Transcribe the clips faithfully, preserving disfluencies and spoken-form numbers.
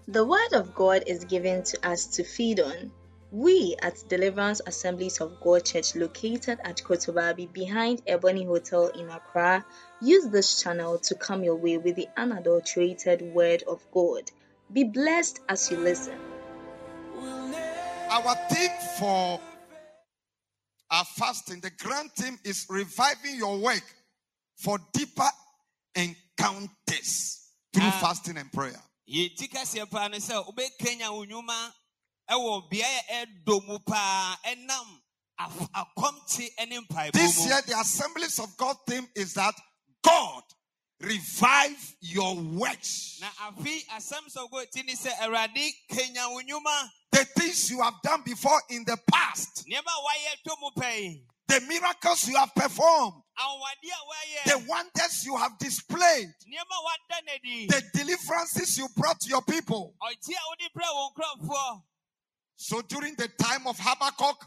The Word of God is given to us to feed on. We at Deliverance Assemblies of God Church, located at Kotobabi behind Ebony Hotel in Accra, use this channel to come your way with the unadulterated Word of God. Be blessed as you listen. Our theme for our fasting, the grand theme is reviving your work for deeper encounters through uh, fasting and prayer. This year, the Assemblies of God theme is that God revive your works. The things you have done before in the past, the miracles you have performed, the wonders you have displayed, the deliverances you brought to your people. So during the time of Habakkuk,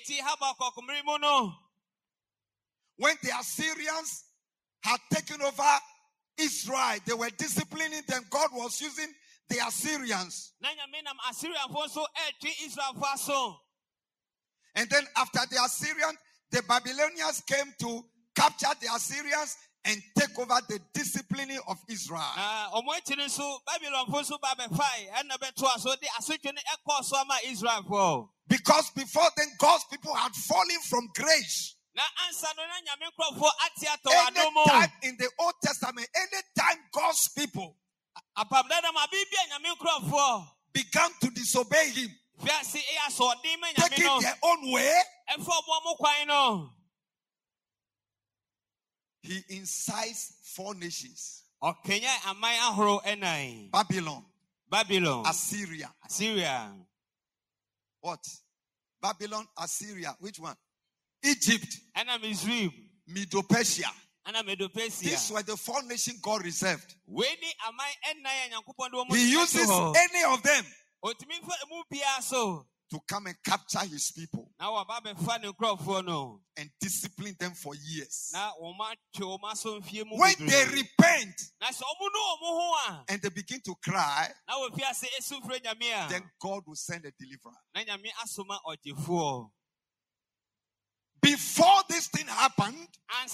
when the Assyrians had taken over Israel, they were disciplining them. God was using the Assyrians. And then after the Assyrians, the Babylonians came to capture the Assyrians and take over the disciplining of Israel. Because before then, God's people had fallen from grace. Anytime in the Old Testament, anytime God's people began to disobey him, taking their own way, he incites four nations: Babylon, Babylon, Assyria, Assyria. What? Babylon, Assyria. Which one? Egypt, Medo-Persia. These were the four nations God reserved. He uses any of them to come and capture his people and discipline them for years. When they repent and they begin to cry, then God will send a deliverer. Before this thing happened,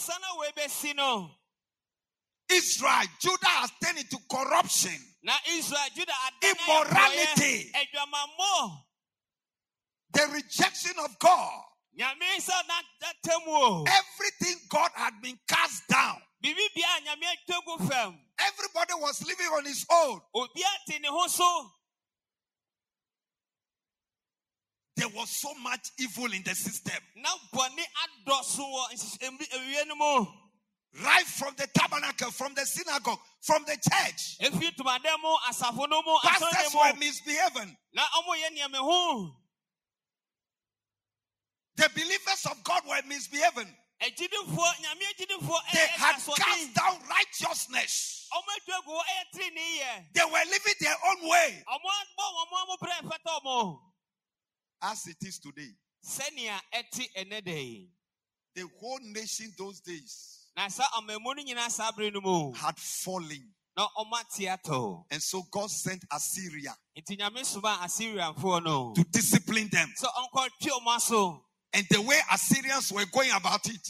Israel, Judah has turned into corruption, immorality, the rejection of God. Everything God had been cast down. Everybody was living on his own. There was so much evil in the system. Right from the tabernacle, from the synagogue, from the church. Pastors were misbehaving. The believers of God were misbehaving. They had cast down righteousness. They were living their own way. As it is today. The whole nation those days had fallen. And so God sent Assyria to discipline them. And the way Assyrians were going about it,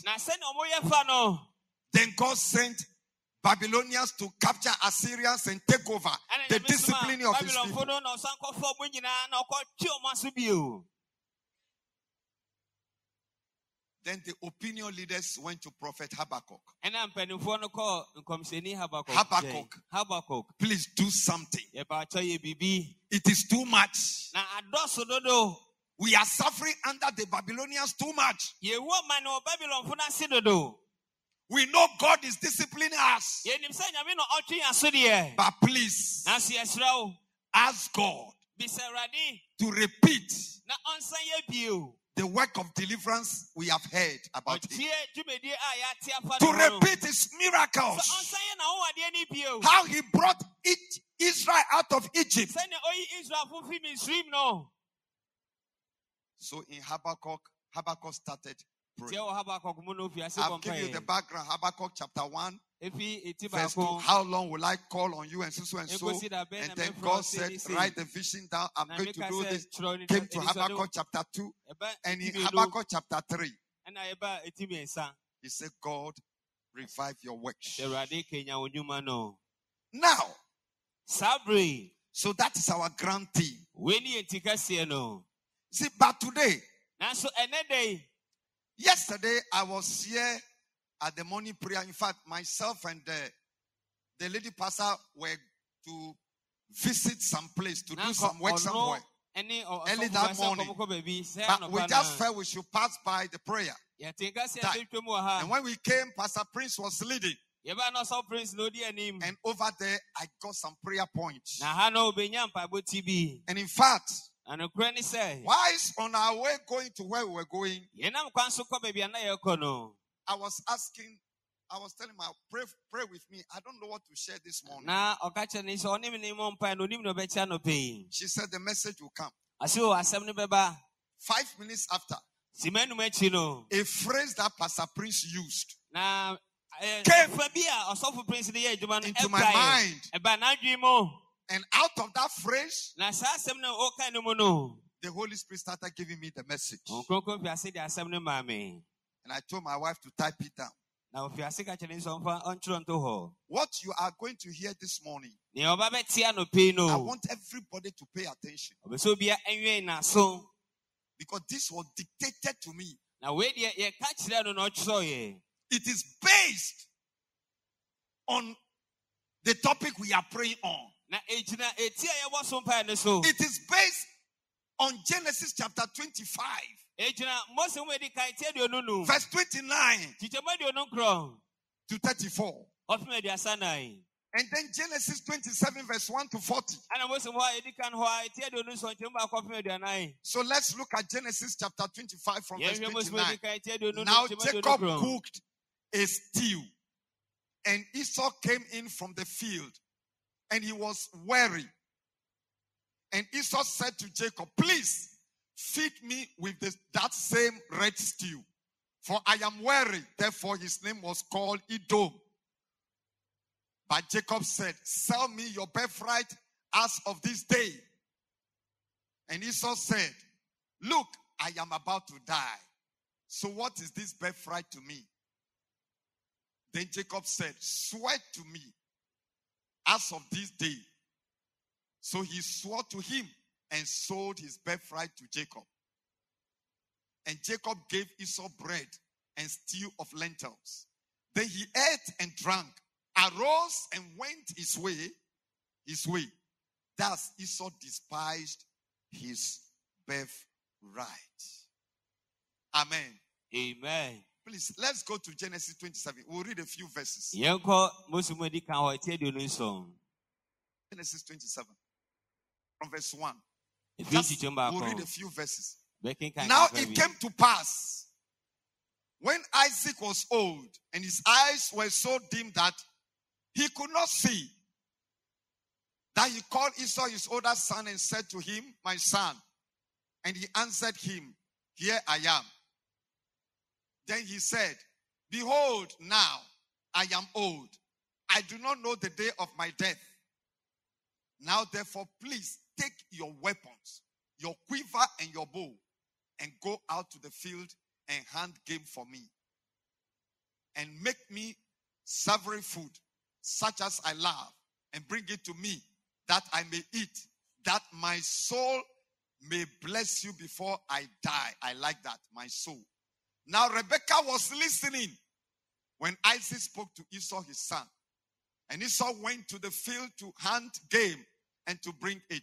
then God sent Babylonians to capture Assyrians and take over the discipline of his people. Then the opinion leaders went to Prophet Habakkuk. Habakkuk, Habakkuk, please do something. It is too much. We are suffering under the Babylonians too much. We know God is disciplining us. But please, ask God to repeat the work of deliverance we have heard about him. To repeat his miracles. How he brought Israel out of Egypt. So in Habakkuk, Habakkuk started praying. I've given you the background. Habakkuk chapter one, Verse two, how long will I call on you and so, so and so? And then God said, write the vision down. I'm going to do this. Came to Habakkuk chapter two. And in Habakkuk chapter three, he said, God, revive your works. Now, so that is our grand theme. See, but today, yesterday I was here at the morning prayer. In fact, myself and the, the lady pastor were to visit some place, to do some work somewhere. Early that morning. But we just felt we should pass by the prayer. And when we came, Pastor Prince was leading. And over there, I got some prayer points. And in fact, whilst on our way going to where we were going, I was asking, I was telling my pray, pray with me. I don't know what to share this morning. She said the message will come. Five minutes after, a phrase that Pastor Prince used came into my mind. And out of that phrase, the Holy Spirit started giving me the message. And I told my wife to type it down. What you are going to hear this morning, I want everybody to pay attention. Because this was dictated to me. It is based on the topic we are praying on. It is based on Genesis chapter twenty-five. Verse twenty-nine to thirty-four. And then Genesis twenty-seven verse one to forty. So let's look at Genesis chapter twenty-five from verse twenty-nine. Now Jacob cooked a stew, and Esau came in from the field, and he was weary. And Esau said to Jacob, please feed me with this, that same red stew, for I am weary. Therefore his name was called Edom. But Jacob said, sell me your birthright as of this day. And Esau said, look, I am about to die. So what is this birthright to me? Then Jacob said, swear to me as of this day. So he swore to him and sold his birthright to Jacob. And Jacob gave Esau bread and stew of lentils. Then he ate and drank, arose and went his way, his way. Thus Esau despised his birthright. Amen. Amen. Please, let's go to Genesis twenty-seven. We'll read a few verses. Genesis twenty-seven. From verse one. Just, we'll read a few verses. Now it came to pass, when Isaac was old, and his eyes were so dim that he could not see, that he called Esau his older son and said to him, my son. And he answered him, here I am. Then he said, behold, now I am old. I do not know the day of my death. Now therefore, please take your weapons, your quiver and your bow, and go out to the field and hunt game for me. And make me savory food, such as I love, and bring it to me, that I may eat, that my soul may bless you before I die. I like that, my soul. Now Rebekah was listening when Isaac spoke to Esau his son. And Esau went to the field to hunt game and to bring it.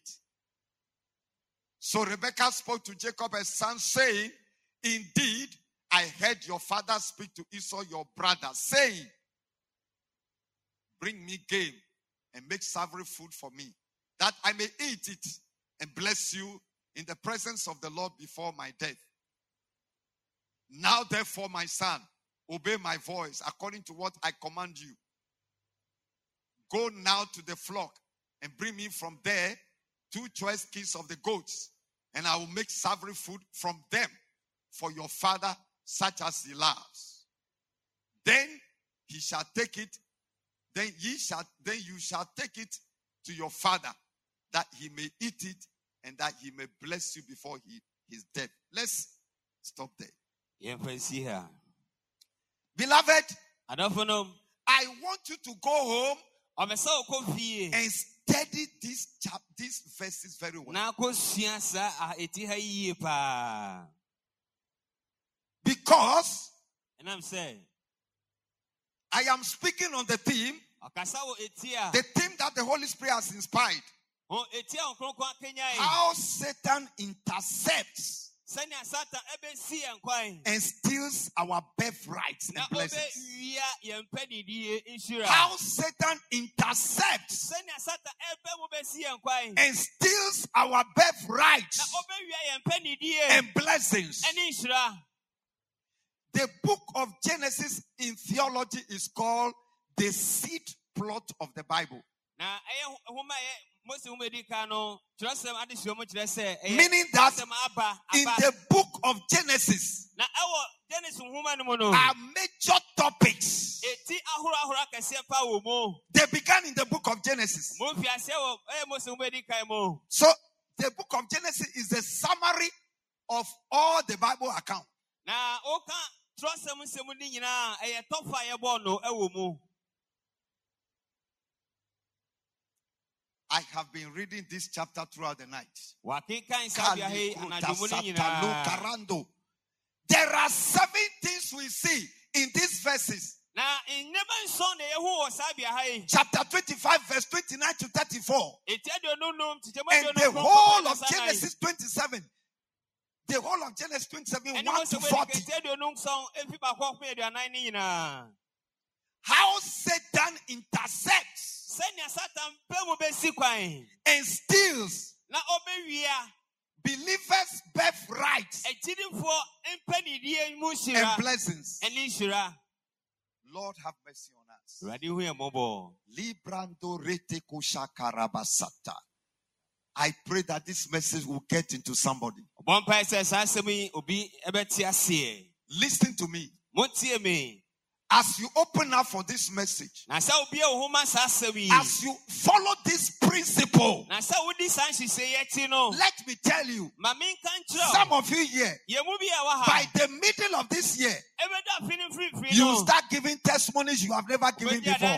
So Rebekah spoke to Jacob his son, saying, indeed, I heard your father speak to Esau your brother, saying, bring me game and make savory food for me, that I may eat it and bless you in the presence of the Lord before my death. Now therefore, my son, obey my voice according to what I command you. Go now to the flock and bring me from there two choice kings of the goats, and I will make savory food from them for your father, such as he loves. Then he shall take it then ye shall then you shall take it to your father, that he may eat it and that he may bless you before he, his death. Let's stop there. Beloved, I want you to go home and study these chap these verses very well. Because and I'm saying I am speaking on the theme, the theme that the Holy Spirit has inspired. How Satan intercepts and steals our birthrights and blessings. How Satan intercepts and steals our birthrights and blessings. The book of Genesis in theology is called the seed plot of the Bible. Meaning that in the book of Genesis are major topics. They began in the book of Genesis. So the book of Genesis is a summary of all the Bible accounts. I have been reading this chapter throughout the night. There are seven things we see in these verses. Chapter twenty-five, verse twenty-nine to thirty-four. And the whole of Genesis twenty-seven. The whole of Genesis twenty-seven, one to forty. How Satan intercepts and steals believers' birthrights and blessings. Lord, have mercy on us. I pray that this message will get into somebody. Listen to me. As you open up for this message, as you follow this principle, let me tell you, some of you here, by the middle of this year, you will start giving testimonies you have never given before.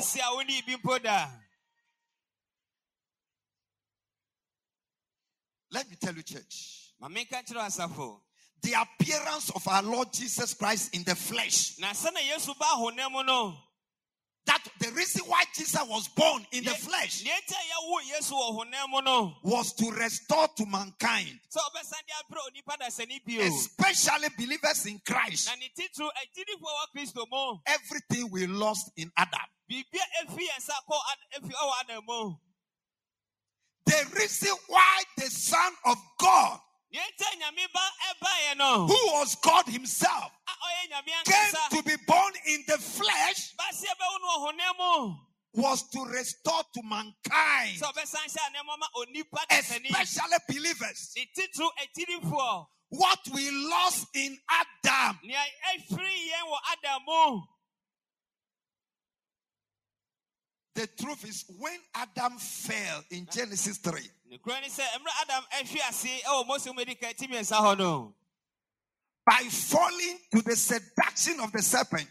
Let me tell you, church, the appearance of our Lord Jesus Christ in the flesh, that the reason why Jesus was born in the flesh was to restore to mankind, especially believers in Christ, everything we lost in Adam. The reason why the Son of God, who was God himself, came to be born in the flesh, was to restore to mankind, especially believers, what we lost in Adam. The truth is, when Adam fell in Genesis three, by falling to the seduction of the serpent,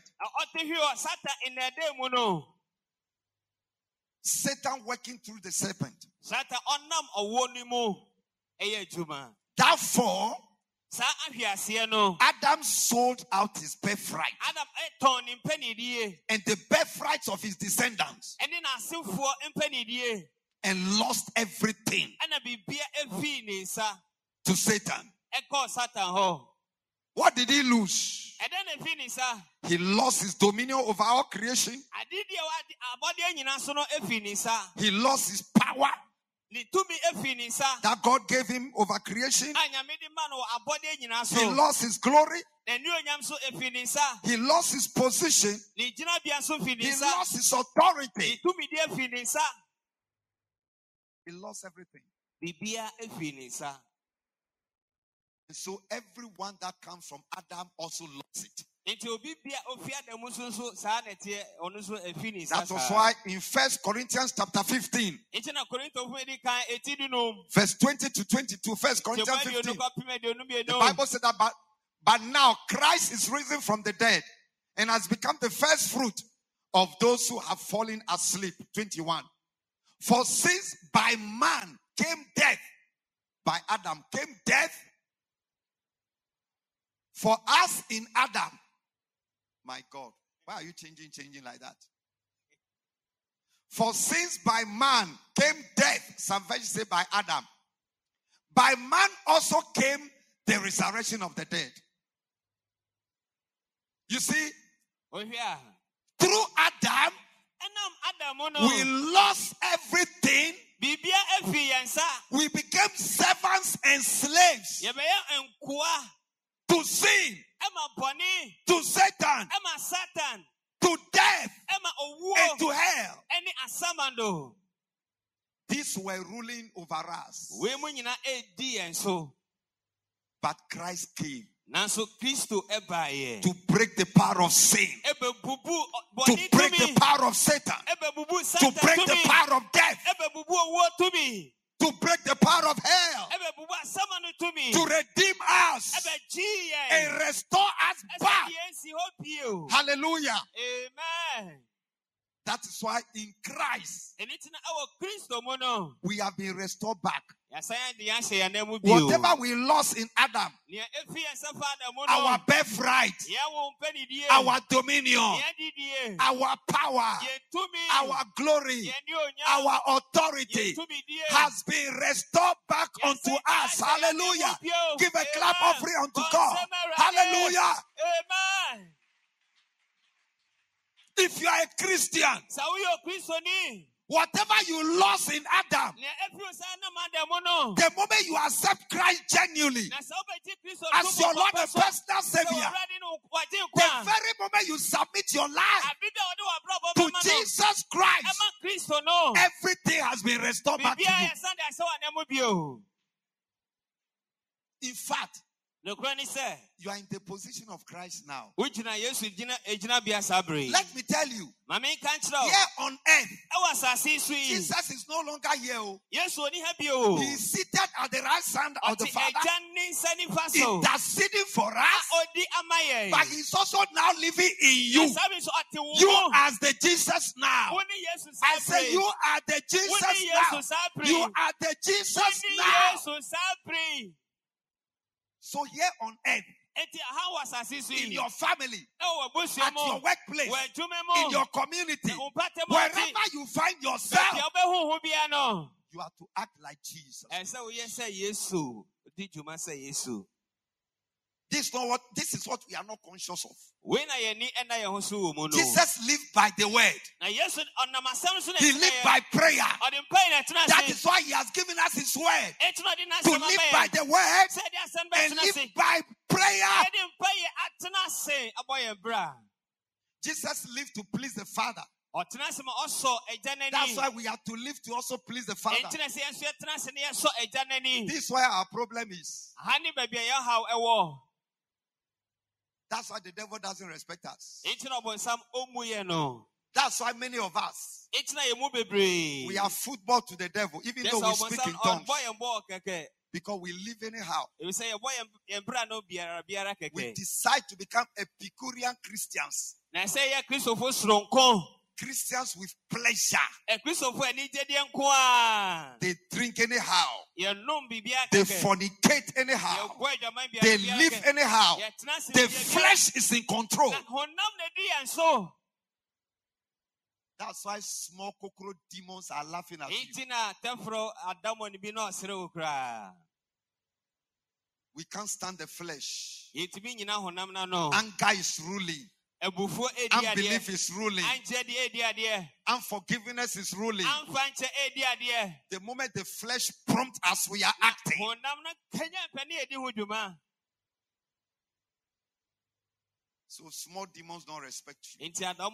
Satan working through the serpent. Therefore, Adam sold out his birthright and the birthrights of his descendants and lost everything to Satan. What did he lose? He lost his dominion over all creation. He lost his power that God gave him over creation. He lost his glory. He lost his position. He lost his authority. He lost everything. And so everyone that comes from Adam also lost it. That was why in First Corinthians chapter fifteen, verse twenty to twenty-two, First Corinthians fifteen, the Bible said that, but, but now Christ is risen from the dead and has become the first fruit of those who have fallen asleep. twenty-one. For since by man came death, by Adam came death, for us in Adam. My God, why are you changing, changing like that? For since by man came death, some versions say by Adam, by man also came the resurrection of the dead. You see, oh, yeah. Through Adam, we lost everything. We became servants and slaves to sin, to Satan, to death, and to hell. These were ruling over us. But Christ came to break the power of sin, to break the power of Satan, to break the power of death, to break the power of hell, to redeem us and restore us back. Hallelujah. Amen. That is why in Christ we have been restored back. Whatever we lost in Adam, our birthright, our dominion, our power, our glory, our authority has been restored back unto us. Hallelujah. Give a clap offering unto God. Hallelujah. Amen. If you are a Christian, whatever you lost in Adam, the moment you accept Christ genuinely as your Lord and personal Savior, the very moment you submit your life to Jesus Christ, everything has been restored back to you. In fact, you are in the position of Christ now. Let me tell you, here on earth, Jesus is no longer here. He is seated at the right hand of the Father, interceding for us, but he's also now living in you. You as the Jesus now. I say you are the Jesus now. You are the Jesus now. So here on earth, in your family, at your workplace, in your community, wherever you find yourself, you have to act like Jesus. This is not what this is what we are not conscious of. Jesus lived by the word. He lived by prayer. That is why he has given us his word. To live by the word and live by prayer. Jesus lived to please the Father. That's why we have to live to also please the Father. This is why our problem is. That's why the devil doesn't respect us. That's why many of us, we are football to the devil, even though we speak in tongues. Because we live anyhow. We decide to become Epicurean Christians. Christians with pleasure. They drink anyhow. They fornicate anyhow. They live anyhow. The flesh is in control. That's why small cockroach demons are laughing at you. We can't stand the flesh. Anger is ruling. Unbelief is ruling. Unforgiveness is ruling. The moment the flesh prompts us, we are acting. So small demons don't respect you.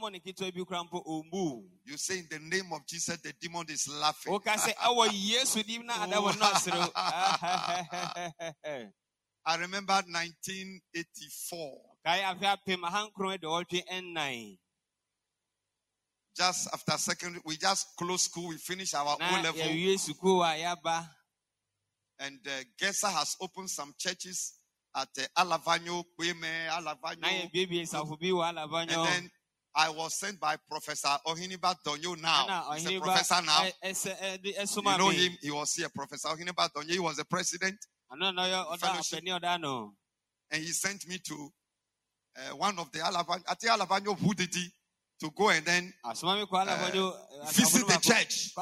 You say in the name of Jesus, the demon is laughing. I remember nineteen eighty-four. Just after secondary, we just closed school. We finished our O level. And uh, Gesa has opened some churches at uh, Alavanyo, Kweme, Alavanyo. And then I was sent by Professor Ohiniba Donyo now. He's a professor now. You know him. He was here, Professor Ohiniba Donyo. He was the president. And he sent me to uh, one of the Alavanyo, at the Alavanyo Hudidi, to go and then uh, visit the church.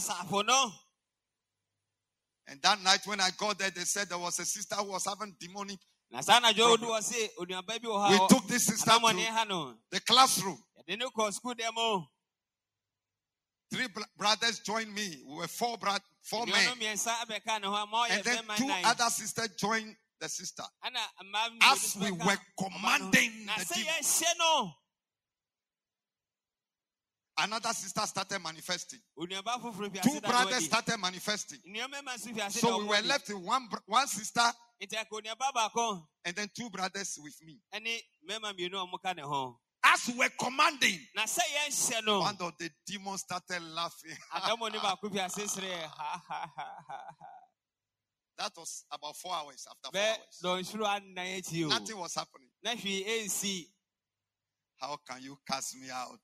And that night when I got there, they said there was a sister who was having demonic problem. We took this sister to the classroom. Three brothers joined me. We were four, bro- four men. And then two other sisters joined the sister. As we were commanding the demon, another sister started manifesting. Two brothers started manifesting. So we were left with one, one sister and then two brothers with me. As we were commanding, one of the demons started laughing. That was about four hours after four hours. Nothing was happening. How can you cast me out?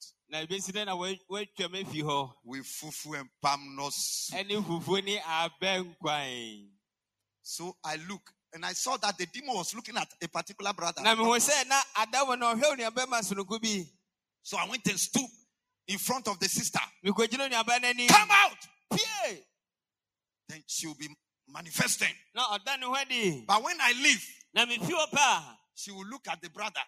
With fufu and palm nose. So I look and I saw that the demon was looking at a particular brother. So I went and stood in front of the sister. Come out! Then she will be manifesting. But when I leave, she will look at the brother.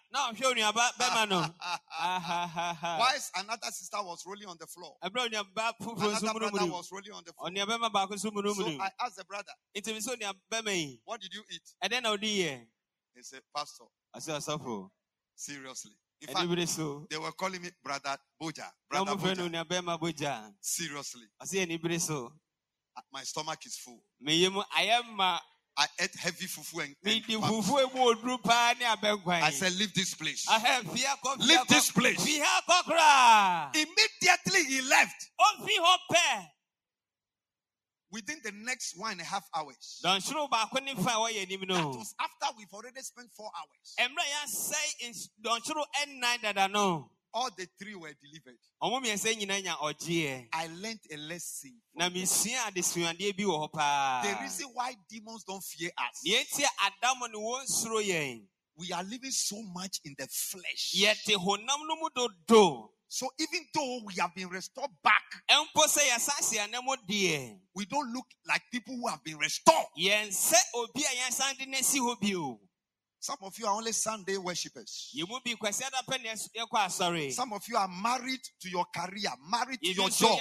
Whilst another sister was rolling on the floor. Another brother was rolling on the floor. So I asked the brother, what did you eat? He said, Pastor. Seriously. In fact, they were calling me Brother Boja. Brother Boja. Seriously. My stomach is full. I ate heavy fufu and, and I said, leave this place. Leave this place. Immediately he left. Within the next one and a half hours. That was after we've already spent four hours. All the three were delivered. I learned a lesson. The reason why demons don't fear us, we are living so much in the flesh. So even though we have been restored back, we don't look like people who have been restored. Some of you are only Sunday worshippers. Some of you are married to your career, married to your job.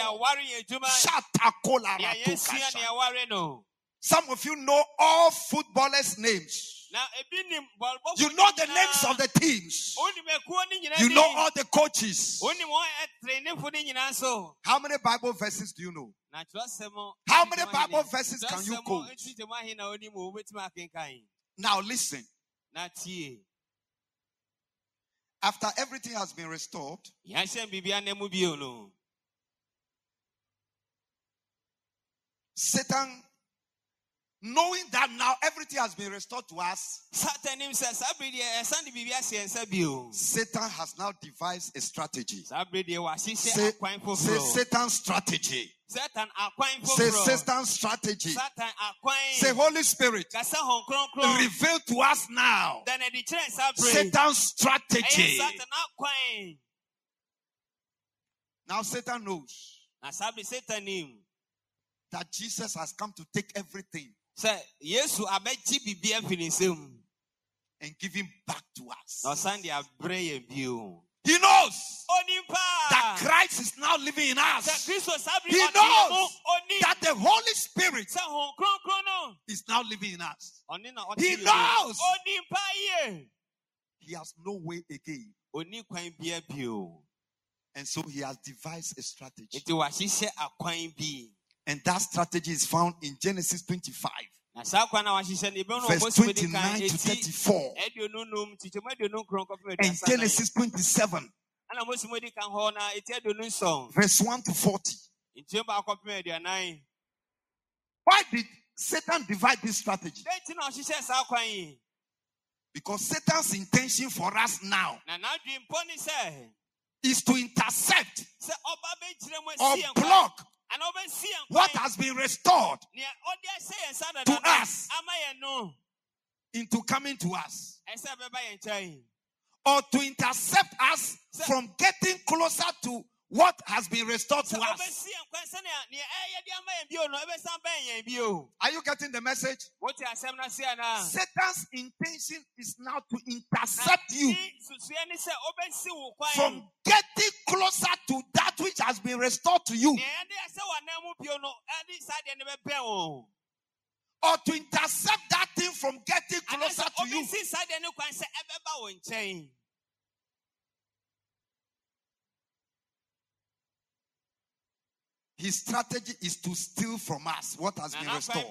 Some of you know all footballers' names. You know the names of the teams. You know all the coaches. How many Bible verses do you know? How many Bible verses can you quote? Now listen. After everything has been restored, Satan, knowing that now everything has been restored to us, Satan has now devised a strategy. Say, say Satan's strategy. Say Satan's strategy. Say Holy Spirit, reveal to us now Satan's strategy. Now Satan knows that Jesus has come to take everything and give him back to us. He knows that Christ is now living in us. He knows that the Holy Spirit is now living in us. He knows he has no way again. And so he has devised a strategy. And that strategy is found in Genesis twenty-five. Verse twenty-nine to thirty-four. And Genesis twenty-seven. Verse one to forty. Why did Satan divide this strategy? Because Satan's intention for us now is to intercept or block what has been restored to us into coming to us, or to intercept us from getting closer to what has been restored to us. Are you getting the message? Satan's intention is now to intercept you from getting closer to that which has been restored to you, or to intercept that thing from getting closer to you. His strategy is to steal from us what has been restored.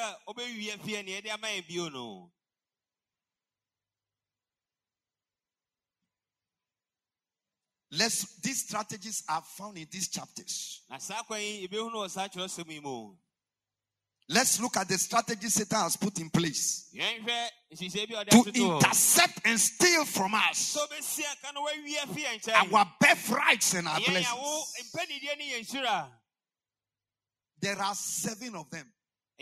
Let's, these strategies are found in these chapters. Let's look at the strategy Satan has put in place to intercept and steal from us our birthrights and our blessings. There are seven of them.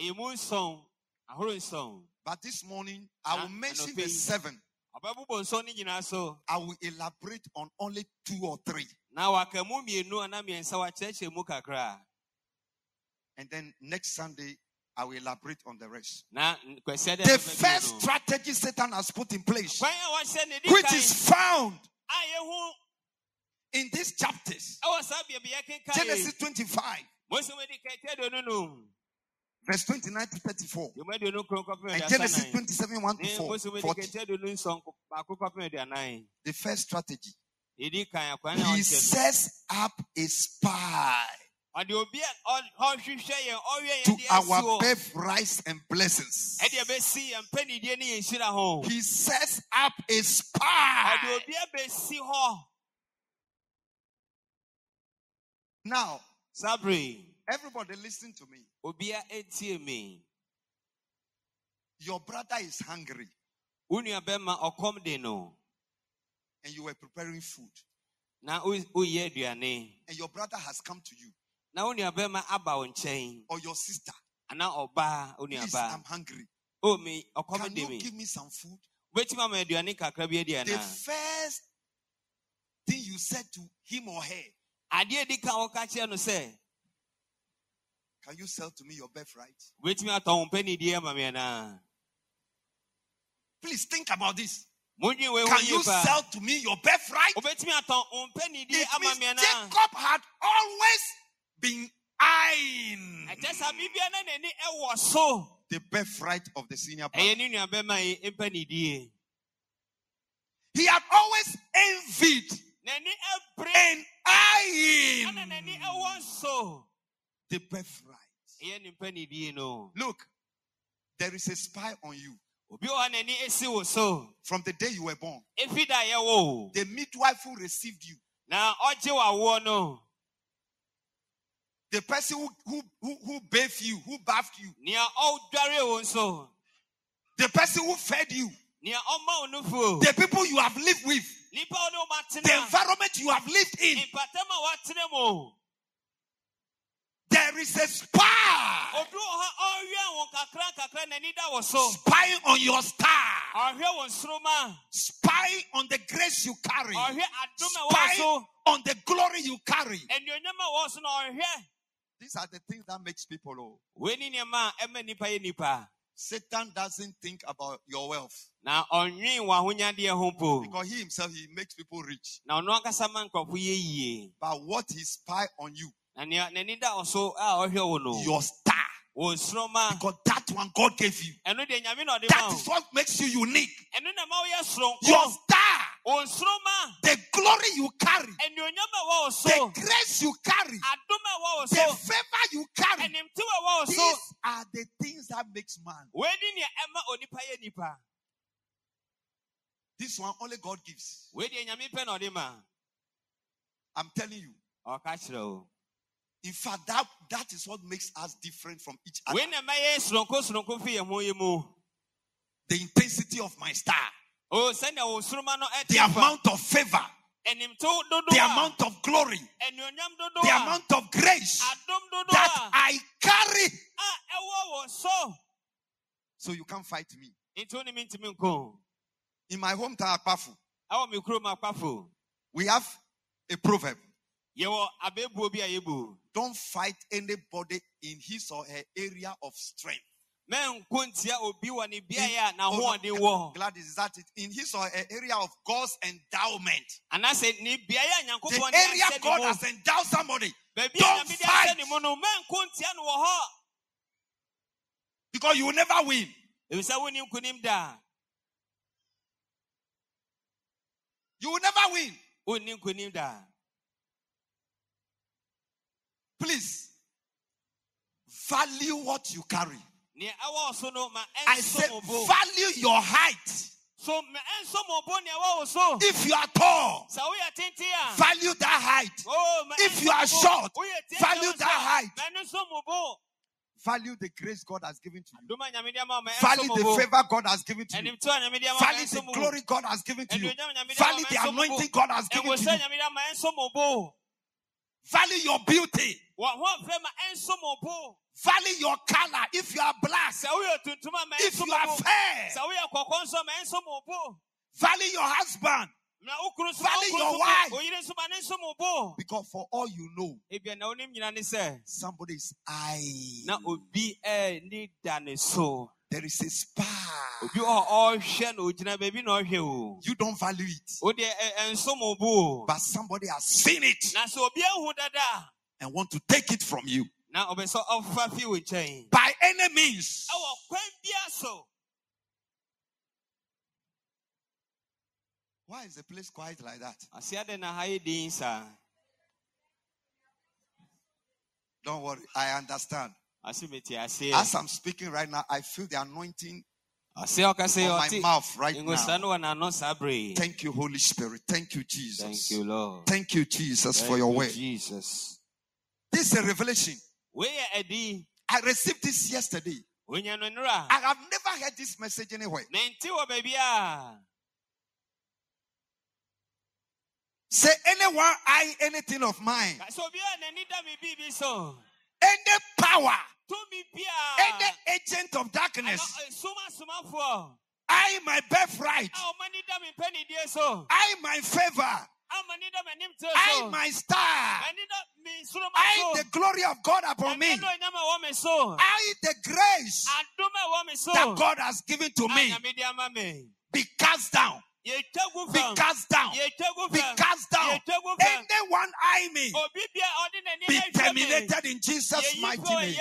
But this morning, I will mention the seven. I will elaborate on only two or three. And then next Sunday, I will elaborate on the rest. The first strategy Satan has put in place, which is found in these chapters, Genesis twenty-five, verse twenty-nine to thirty-four, and Genesis twenty-seven, one to four, forty. The first strategy, he sets up a spy to our birthrights and blessings. He sets up a spy. Now, everybody listen to me. Your brother is hungry, and you were preparing food, and your brother has come to you, or your sister. Please, I'm hungry. Can you give me some food? The first thing you said to him or her, can you sell to me your birthright? Please think about this. Can you sell to me your birthright? It means Jacob had always been eyeing the birthright of the senior brother. He had always envied and eyeing the birthright. Look, there is a spy on you. From the day you were born, the midwife who received you, the person who, who, who, who bathed you, who bathed you, the person who fed you, the people you have lived with, the environment you have lived in. There is a spy spying on your star, spying on the grace you carry, spying on the glory you carry. These are the things that makes people old. Satan doesn't think about your wealth, because he himself, he makes people rich. But what he spy on you, your star, because that one God gave you, that is what makes you unique. Your star, the glory you carry, the grace you carry, the favor you carry, these are the things that makes man. This one only God gives. I'm telling you. In fact, that, that is what makes us different from each other. The intensity of my star. The amount of favor. The amount of glory. The amount of grace that I carry. So you can't fight me. In my hometown, Akpafu, we have a proverb. Don't fight anybody in his or her area of strength. In, oh, glad is that it in his or her area of God's endowment. The area God has endowed somebody. Don't fight. Because you will never win. You will never win. Please value what you carry. I said value your height. If you are tall, value that height. If you are short, value that height. Value the grace God has given to you. Value the favor God has given to you. Value the glory God has given to you. Value the anointing God has given to you. Value your beauty. Value your color. If you are black, if you are fair, value your husband. Value your wife. Because for all you know, somebody is eyeing. There is a spark. You don't value it. But somebody has seen it and want to take it from you. By any means. Why is the place quiet like that? Don't worry, I understand. As I'm speaking right now, I feel the anointing on my mouth right now. Thank you, Holy Spirit. Thank you, Jesus. Thank you, Lord. Thank you, Jesus, Thank for your word. Jesus. This is a revelation. I received this yesterday. I have never heard this message anywhere. Say anyone eye anything of mine. Any power, any agent of darkness, I my birthright, I my favor, I my star, I the glory of God upon me, I the grace that God has given to me, be cast down. Be cast down. Be cast down. Anyone eye me, be terminated in Jesus' mighty name.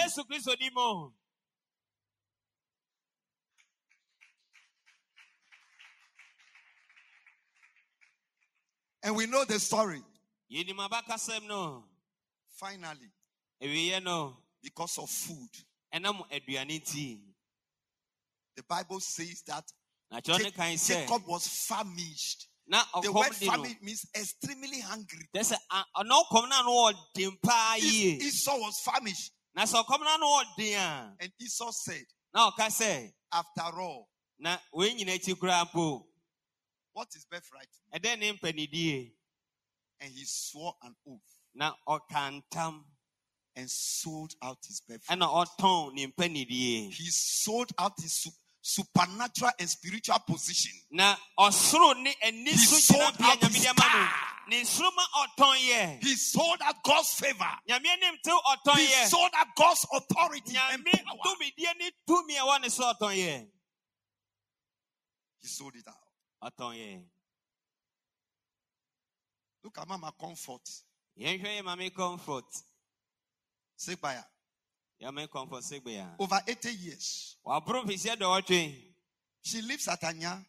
And we know the story. Finally, because of food, the Bible says that Jacob was famished. The word famished means extremely hungry. Esau was famished. And Esau said, after all, what is birthright? And he swore an oath and sold out his birthright. He sold out his supernatural and spiritual position. He sold out his star. He sold out God's favor. He sold out God's authority and power. He sold it out. Look at Mama Comfort. Segbaya. Over eighty years. She lives at Anya.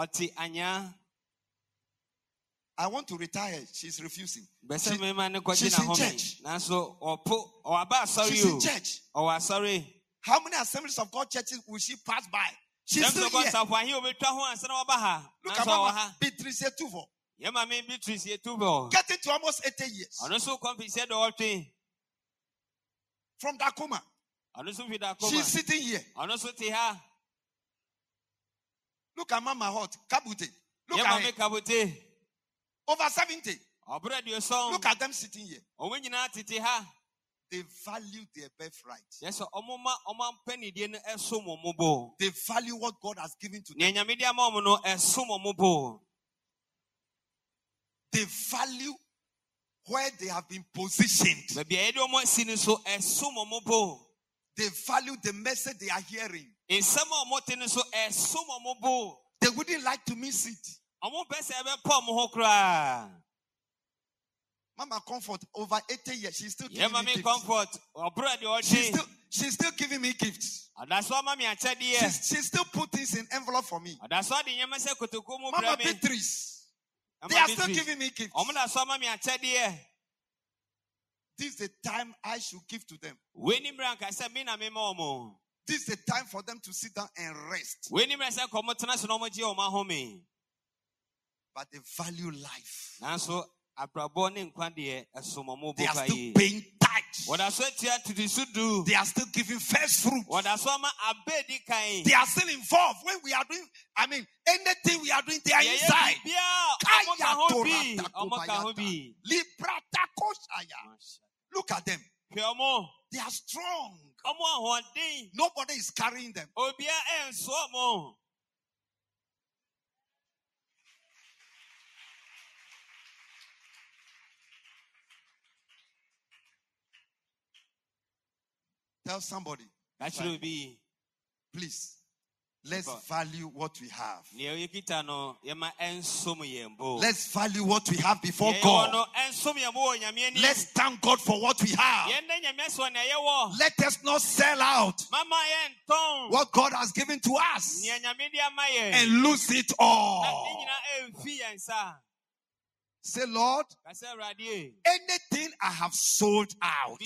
I want to retire. She's refusing. She, she's in church. She's in church. How many Assemblies of God churches will she pass by? She's still here. Look at Mama Beatrice Tuvo. Getting to almost eighty years. From Dakuma. She's sitting here. Look at Mama Hot. Kabute. Look at her. Over seventy. Look at them sitting here. They value their birthright. They value what God has given to them. They value where they have been positioned. They value the message they are hearing. They wouldn't like to miss it. Mama Comfort, over eighty years, she's still giving yeah, me gifts. Comfort. She's still, she's still giving me gifts. She's, she's still putting things in envelope for me. Mama Beatrice, they are still giving me gifts. This is the time I should give to them. This is the time for them to sit down and rest. But they value life. They are still paying tithes. They are still giving first fruit. They are still involved. When we are doing, I mean, anything we are doing, they are inside. Look at them. They are strong. Nobody is carrying them. Tell somebody. That should be. Please, let's value what we have. Let's value what we have before God. Let's thank God for what we have. Let us not sell out what God has given to us and lose it all. Say, Lord, anything I have sold out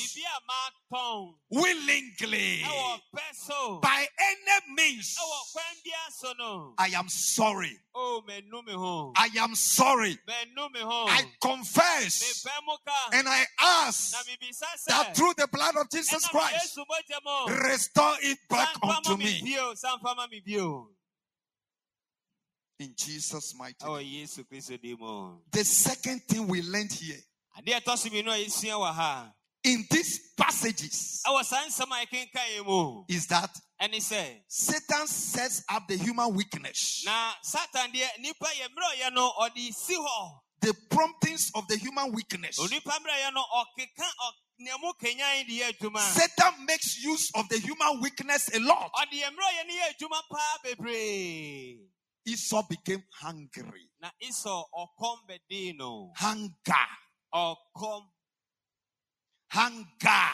willingly by any means, I am sorry. I am sorry. I confess and I ask that through the blood of Jesus Christ, restore it back unto me. In Jesus' mighty name. The second thing we learned here, in these passages, is that Satan sets up the human weakness. The promptings of the human weakness. Satan makes use of the human weakness a lot. Esau became hungry. Hunger. Hunger.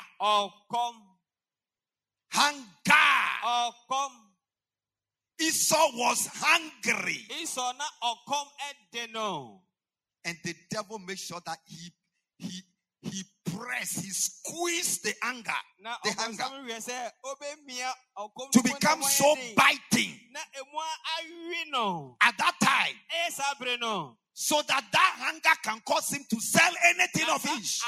Hunger. Esau was hungry. And the devil made sure that he he he pressed, he squeezed the anger, the hunger, to become so biting at that time, so that that hunger can cause him to sell anything of his.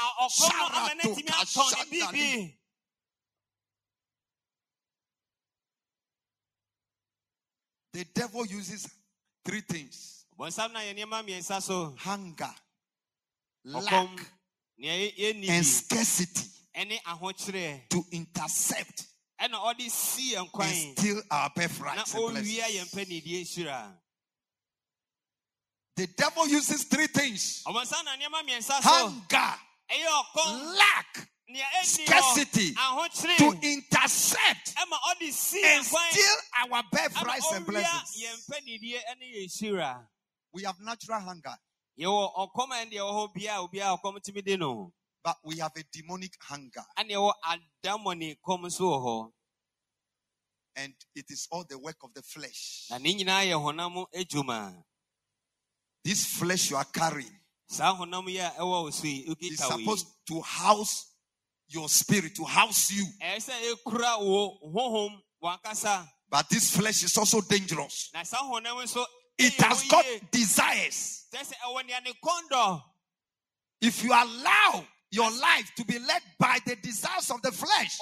The devil uses three things: hunger, lack, and scarcity to intercept and steal our birthrights and blessings. The devil uses three things: hunger, lack, scarcity to intercept and steal our birthrights and blessings. We have natural hunger, but we have a demonic hunger, and it is all the work of the flesh. This flesh you are carrying is supposed to house your spirit, to house you. But this flesh is also dangerous. It has got desires. If you allow your life to be led by the desires of the flesh,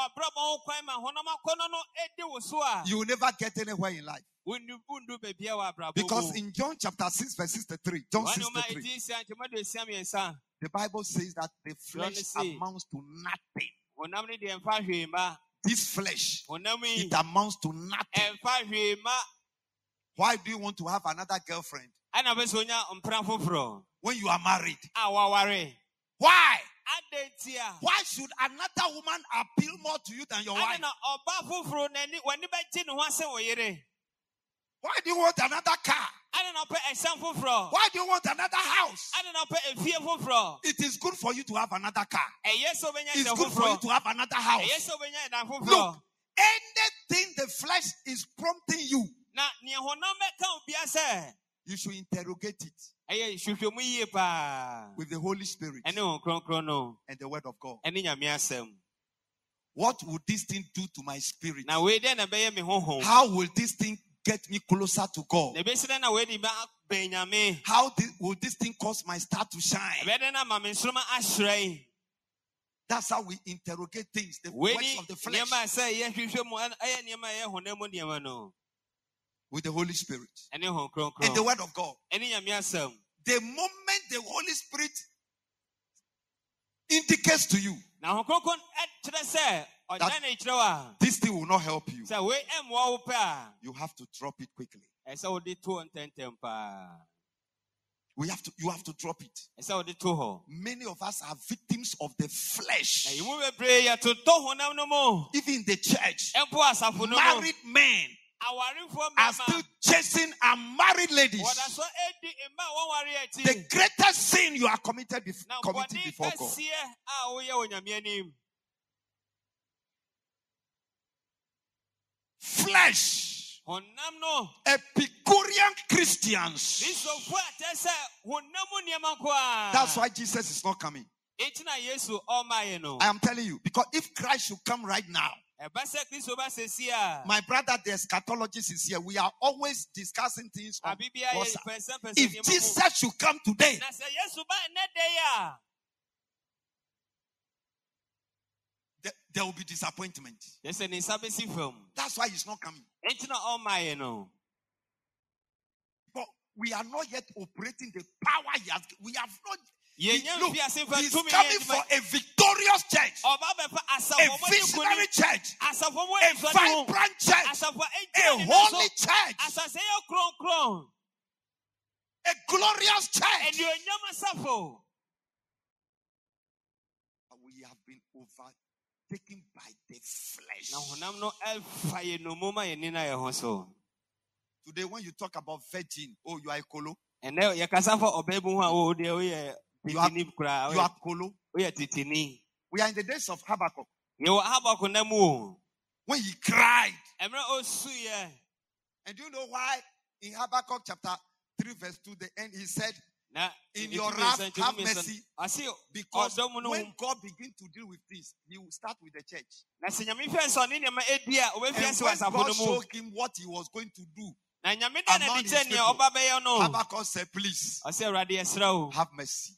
you will never get anywhere in life. Because in John chapter six, verse sixty-three, John sixty-three, the Bible says that the flesh amounts to nothing. This flesh, it amounts to nothing. Why do you want to have another girlfriend when you are married? Why? Why should another woman appeal more to you than your wife? Why do you want another car? Why do you want another house? It is good for you to have another car. It's good for you to have another house. Look, anything the flesh is prompting you, you should interrogate it with the Holy Spirit and the Word of God. What would this thing do to my spirit? How will this thing get me closer to God? How will this thing cause my star to shine? That's how we interrogate things, the works of the flesh, with the Holy Spirit and the Word of God. The moment the Holy Spirit indicates to you that this thing will not help you, you have to drop it quickly. We have to, you have to drop it. Many of us are victims of the flesh. Even in the church, married men are still chasing unmarried ladies. The greatest sin you are committed bef- committing before God. Flesh. Epicurean Christians. That's why Jesus is not coming. I am telling you, because if Christ should come right now, my brother, the eschatologist, is here. We are always discussing things on WhatsApp. If Jesus should come today, there, there will be disappointment. That's why he's not coming. But we are not yet operating the power he has. We have not. He, look, he's coming for a victorious church, a visionary church, a vibrant church, a holy church, a glorious church. We have been overtaken by the flesh. Today, when you talk about virgin, oh, you are a colo. You are, you are colo. We are in the days of Habakkuk. When he cried. And do you know why in Habakkuk chapter three verse two, the end, he said, in your wrath have mercy. Because when God begins to deal with this, he will start with the church. And when God showed him what he was going to do among his people, Habakkuk said, please have mercy.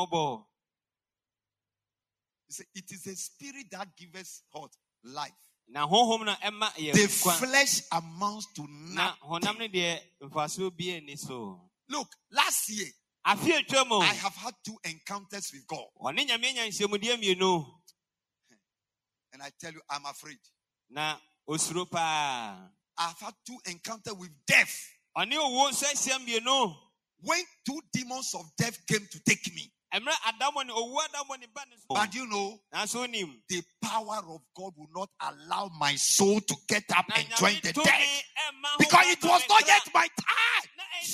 It is a spirit that gives us what? Life. The flesh amounts to nothing. Look, last year, I have had two encounters with God. And I tell you, I'm afraid. I've had two encounters with death. When two demons of death came to take me. But you know, the power of God will not allow my soul to get up and join the dead. Because it was not yet my time.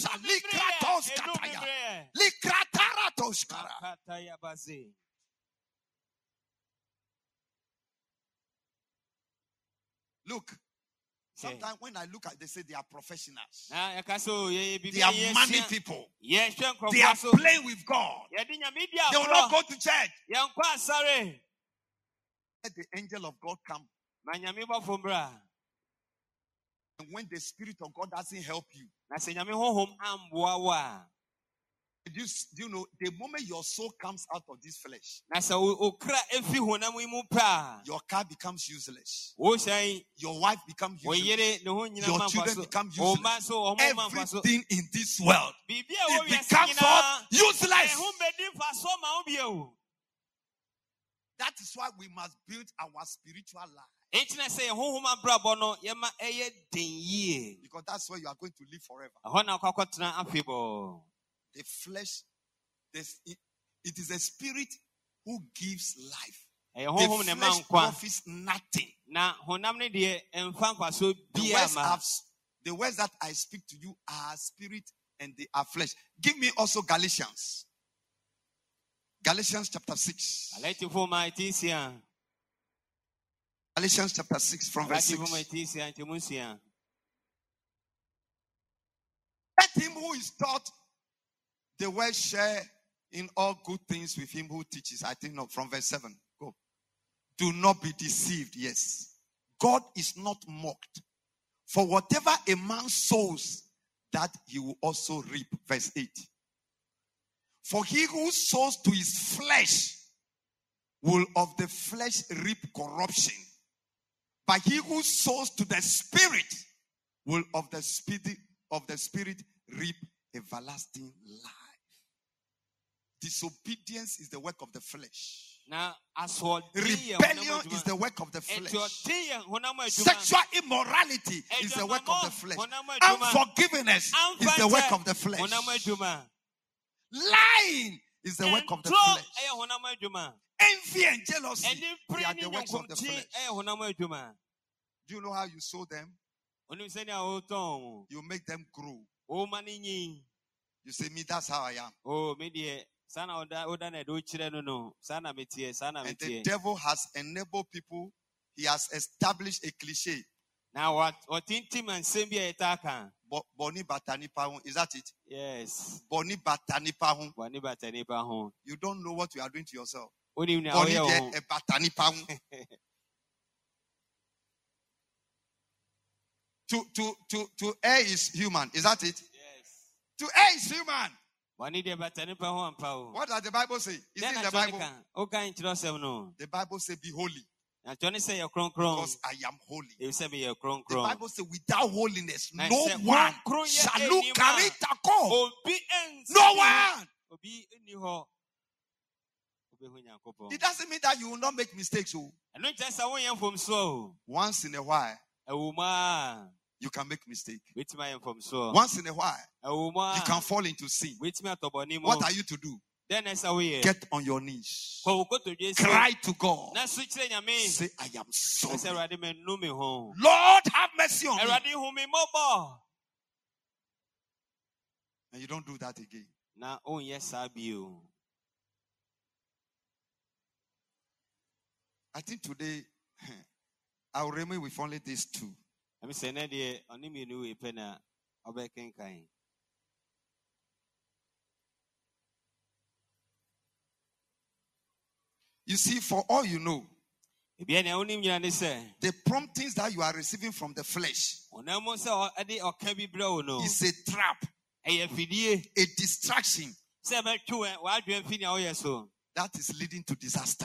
Look. Sometimes when I look at, they say they are professionals. They are money people. They are playing with God. They will not go to church. Let the angel of God come. And when the Spirit of God doesn't help you, do you, do you know, the moment your soul comes out of this flesh, your car becomes useless. Your wife becomes useless. Your children become useless. Everything in this world, it becomes all useless. That is why we must build our spiritual life. Because that's where you are going to live forever. The flesh, this, it, it is a spirit who gives life. The flesh profits nothing. The words, have, the words that I speak to you are spirit and they are flesh. Give me also Galatians. Galatians chapter six. Galatians chapter six from verse six. Let him who is taught the word share in all good things with him who teaches. I think not from verse seven. Go. Do not be deceived. Yes. God is not mocked. For whatever a man sows, that he will also reap. Verse eight. For he who sows to his flesh will of the flesh reap corruption. But he who sows to the spirit will of the spirit of the spirit reap everlasting life. Disobedience is the work of the flesh. Rebellion is the work of the flesh. Sexual immorality is the work of the flesh. Unforgiveness is the work of the flesh. Lying is the work of the flesh. Envy and jealousy, they are the works of the flesh. Do you know how you sow them? You make them grow. You say, me, that's how I am. Oh, me, and the devil has enabled people. He has established a cliche. Now what? What intim and sembia etaka? Boni batani pahun. Is that it? Yes. Boni batani pahun. Boni batani pahun. You don't know what you are doing to yourself. Boni de batani pahun. To to to to err is human. Is that it? Yes. To err is human. What does the Bible say? Is it in the Bible? The Bible says, be holy. Because I am holy. The Bible says, without holiness, no one shall look Karitako. No one. It doesn't mean that you will not make mistakes. Once in a while, you can make mistake. Once in a while, you can fall into sin. What are you to do? Get on your knees. Cry to God. Say, I am sorry. Lord, have mercy on me. And you don't do that again. Oh yes, I I think today I'll remain with only these two. You see, for all you know, the promptings that you are receiving from the flesh is a trap, a distraction that is leading to disaster.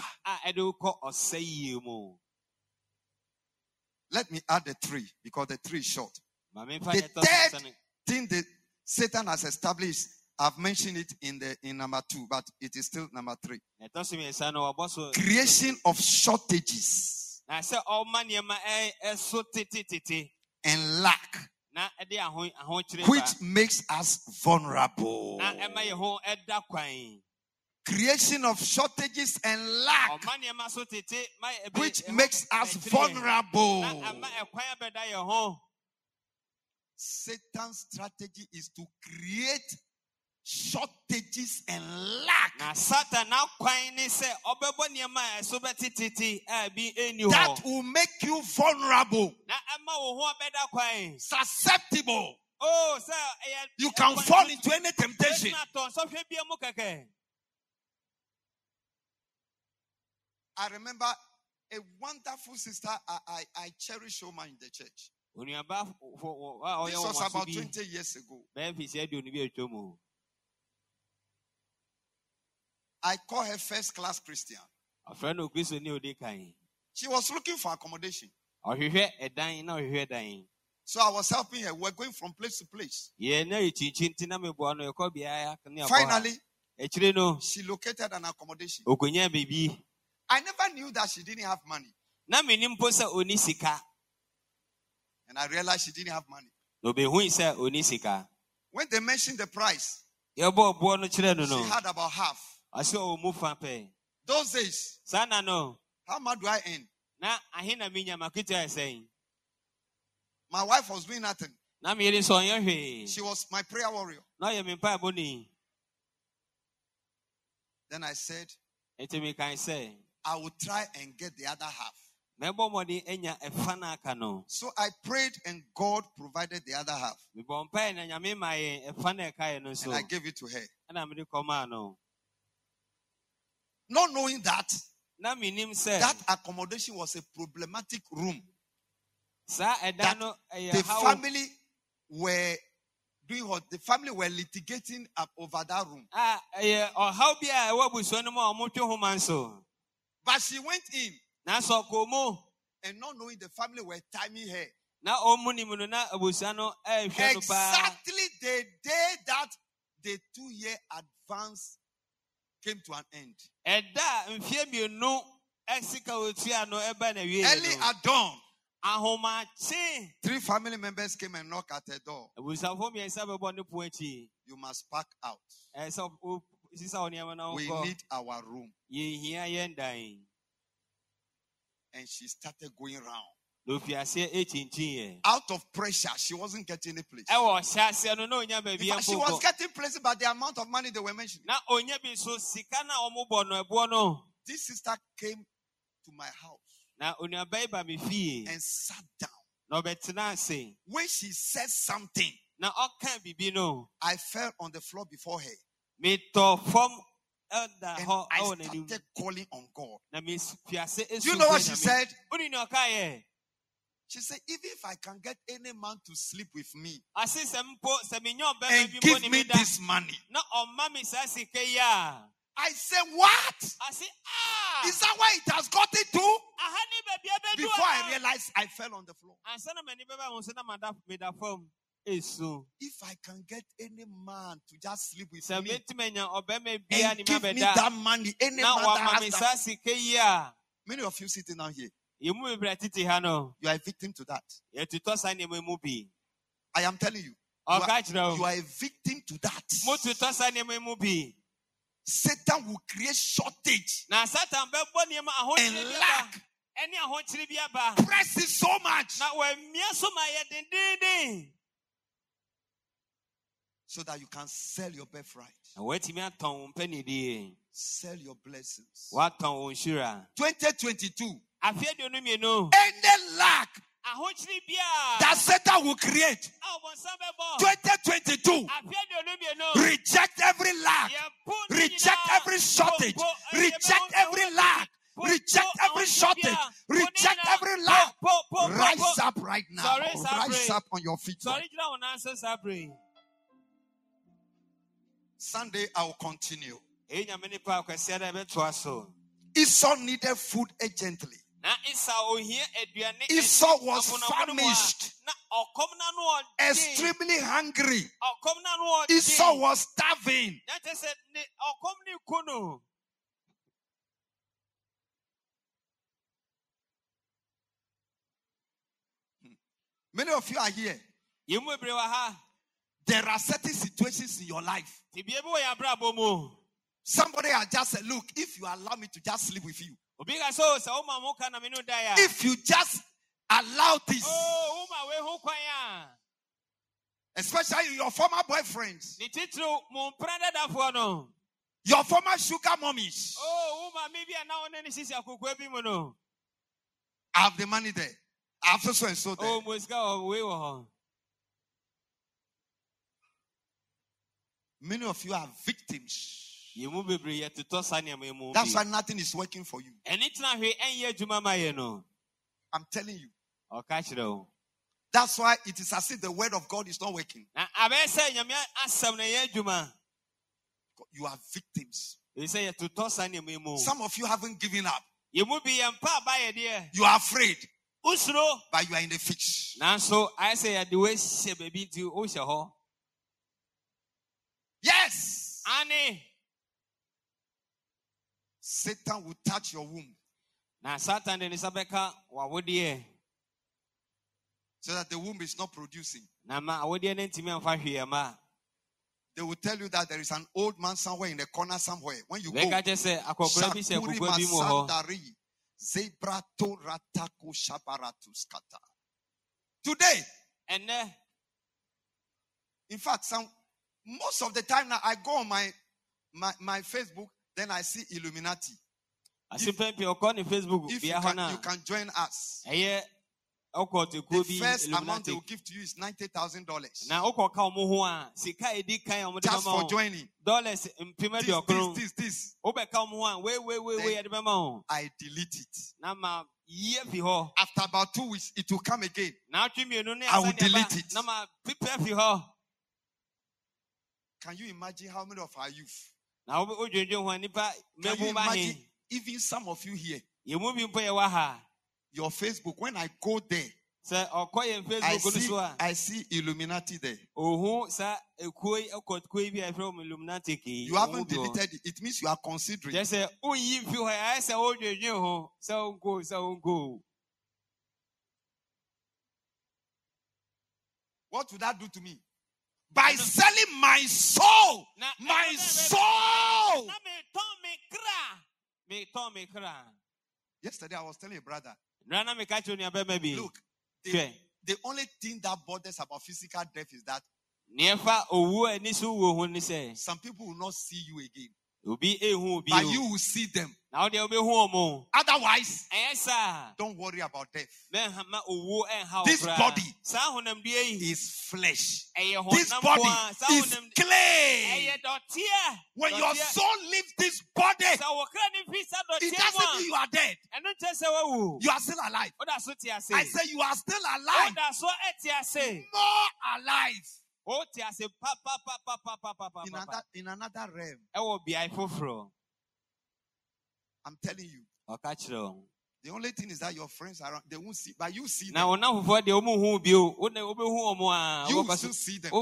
Let me add the three because the three is short. The third thing that Satan has established, I've mentioned it in the in number two, but it is still number three. Creation of shortages and lack, which makes us vulnerable. Creation of shortages and lack, which makes us vulnerable. Satan's strategy is to create shortages and lack that will make you vulnerable, susceptible. You can fall into any temptation. I remember a wonderful sister I, I, I cherish so much in the church. This was about twenty years ago. I call her first class Christian. She was looking for accommodation. So I was helping her. We're going from place to place. Finally, she located an accommodation. I never knew that she didn't have money. And I realized she didn't have money. When they mentioned the price, she had about half. Those days, how much do I earn? My wife was doing nothing. She was my prayer warrior. Then I said, I will try and get the other half. So I prayed and God provided the other half. And I gave it to her. Not knowing that, that accommodation was a problematic room. That the family were doing what? The family were litigating up over that room. But she went in. And not knowing the family were timing her. Exactly the day that the two-year advance came to an end. Early at dawn, three family members came and knocked at her door. You must pack out. We need our room. And she started going around. Out of pressure, she wasn't getting any place. Because she was getting places, but the amount of money they were mentioning. This sister came to my house and sat down. When she said something, I fell on the floor before her. And I started calling on God. Do you know what she said? She said, even if I can get any man to sleep with me and give me this money. I said, what? Is that why it has got it to? Before I realized, I fell on the floor. If I can get any man to just sleep with me and give me that money, any man that has that. Many of you sitting down here, you are a victim to that. I am telling you, you are, you are a victim to that. Satan will create shortage and lack. Press it so much so that you can sell your birthright. Sell your blessings. twenty twenty-two. Any lack that Satan will create. twenty twenty-two. Reject every lack. Reject every shortage. Reject every lack. Reject every shortage. Reject every lack. Rise up right now. Rise up on your feet. Sunday, I will continue. Esau needed food urgently. Esau was famished, extremely hungry. Esau was starving. Many of you are here. There are certain situations in your life. Somebody has just said, look, if you allow me to just sleep with you, if you just allow this, especially your former boyfriends, your former sugar mommies, I have the money there. I have so and so there. Many of you are victims That's why nothing is working for you. I'm telling you. That's why it is as if the word of God is not working. You are victims. Some of you haven't given up. You are afraid. But you are in the fix. Yes. Satan will touch your womb. So that the womb is not producing. They will tell you that there is an old man somewhere in the corner somewhere. When you go, Shakuri Masandari, Zebrato Rataku Shabaratus Kata. Today, and uh, in fact, some most of the time now I go on my my, my Facebook, then I see Illuminati. If, if you, can, you can join us. The first amount they will give to you is ninety thousand dollars. Just for joining. This, this, this, this. Then I delete it. After about two weeks, it will come again. I will delete it. Can you imagine how many of our youth? Can you imagine even some of you here? Your Facebook, when I go there, I see, I see Illuminati there. You haven't deleted it. It means you are considering. What would that do to me? By selling my soul, my soul. Yesterday I was telling a brother, look, the, the only thing that bothers about physical death is that some people will not see you again. But you will see them. Otherwise, don't worry about death. This body is flesh. This body is clay. When your soul leaves this body, it doesn't mean you are dead. You are still alive. I say you are still alive. More alive. In another, in another realm. I'm telling you. The only thing is that your friends are around, they won't see, but you see them. You will still see them.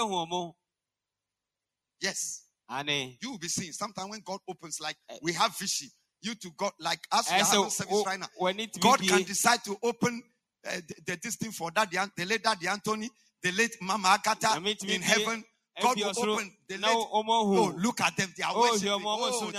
Yes. You will be seeing. Sometimes when God opens, like we have vision, you to God, like us, we are having service right now. God can decide to open uh, the, the this thing for that, the, the late Daddy Anthony, the late Mama Akata in heaven. God will open the late. Oh, look at them. They are worshiping. Oh,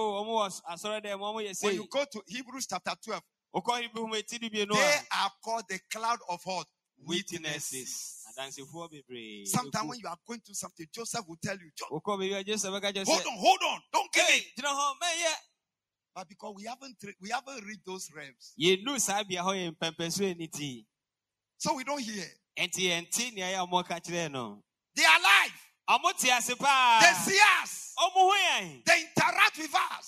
when you go to Hebrews chapter twelve, they are called the cloud of what? Witnesses. Sometimes when you are going to something, Joseph will tell you, hold on, hold on, don't kill it. But because we haven't we haven't read those realms, so we don't hear. They are alive. They see us. They interact with us.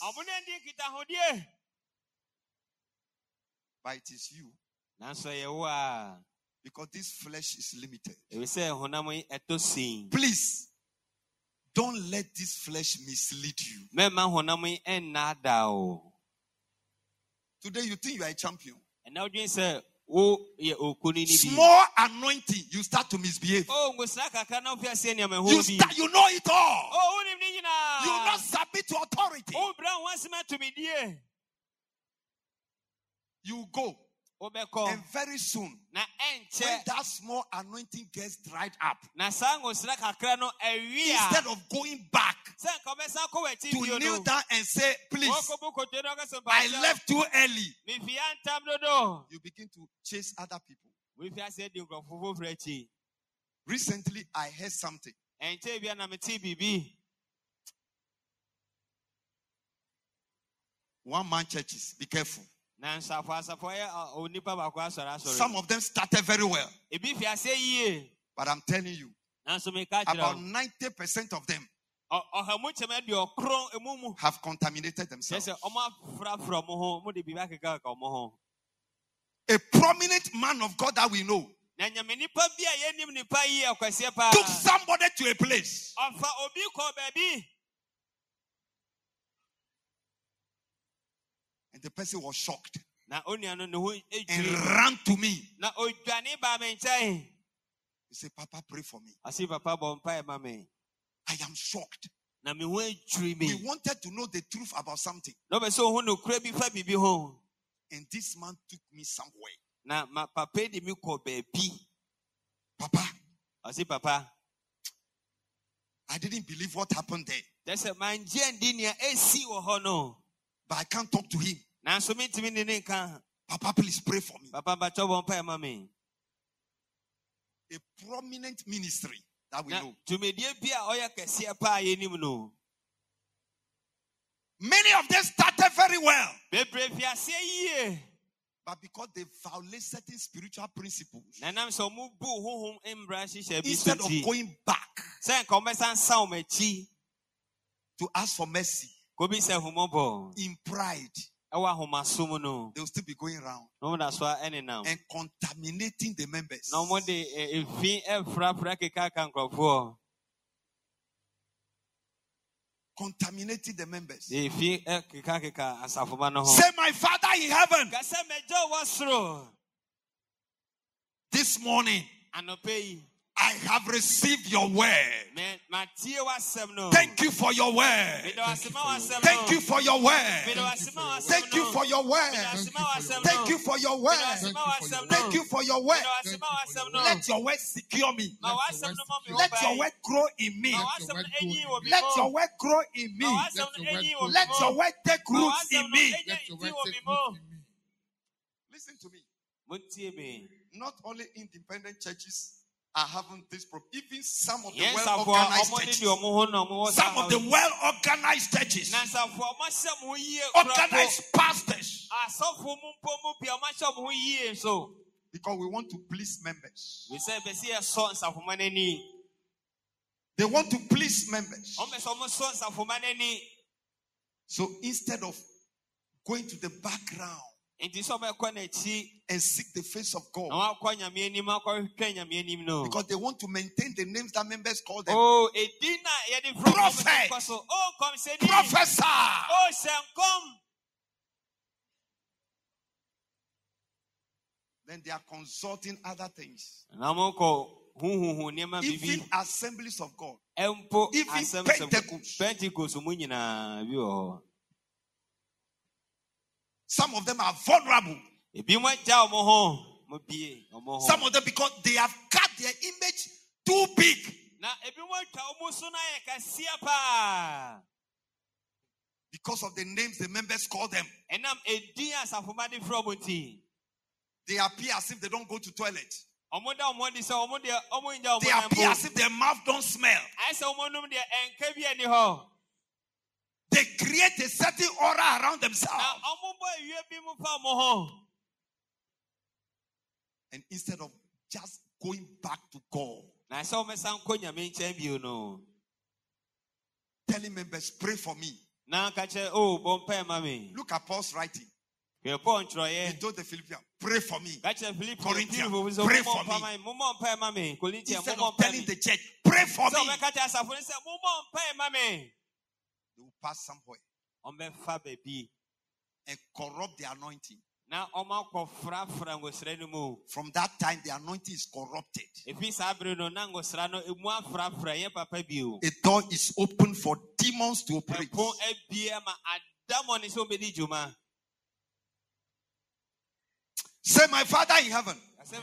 But it is you. Because this flesh is limited. Please, don't let this flesh mislead you. Today you think you are a champion. Small anointing, you start to misbehave. You start, you know it all. You will not submit to authority. You go. And very soon, when that small anointing gets dried up, instead of going back to kneel down and say, please, I left too early, you begin to chase other people. Recently, I heard something. One man churches, be careful. Some of them started very well. But I'm telling you, about ninety percent of them, have contaminated themselves. A prominent man of God that we know took somebody to a place. And the person was shocked and ran to me. He said, Papa, pray for me. I am shocked. We wanted to know the truth about something. And this man took me somewhere. Papa, I said, Papa, I didn't believe what happened there. But I can't talk to him. Papa, please pray for me. A prominent ministry that we know. Many of them started very well. But because they violate certain spiritual principles, instead of going back to ask for mercy, in pride, they will still be going around and contaminating the members. Contaminating the members. Say, my Father in heaven, this morning I have received your word. Thank you for your word. Thank you for your word. Thank you for your word. Thank you for your word. Thank you for your word. Let your word secure me. Let your word grow in me. Let your word grow in me. Let your word take roots in me. Listen to me. Not only independent churches are having this problem. Even some of the yes, well-organized churches. Some of the well-organized churches. Organized pastors. Because we want to please members. They want to please members. So instead of going to the background and seek the face of God, because they want to maintain the names that members call them. Oh, prophet, professor. Then they are consulting other things. Even assemblies of God, even Pentecost. Some of them are vulnerable. Some of them because they have cut their image too big. Because of the names the members call them. They appear as if they don't go to toilet. They appear as if their mouth don't smell. They create a certain aura around themselves. And instead of just going back to God, telling members, pray for me. Look at Paul's writing. He told the Philippians, pray for me. Corinthians, pray for me. Instead of telling the church, pray for me, they will pass somewhere and corrupt the anointing. From that time, the anointing is corrupted. A door is open for demons to operate. Say, my Father in heaven,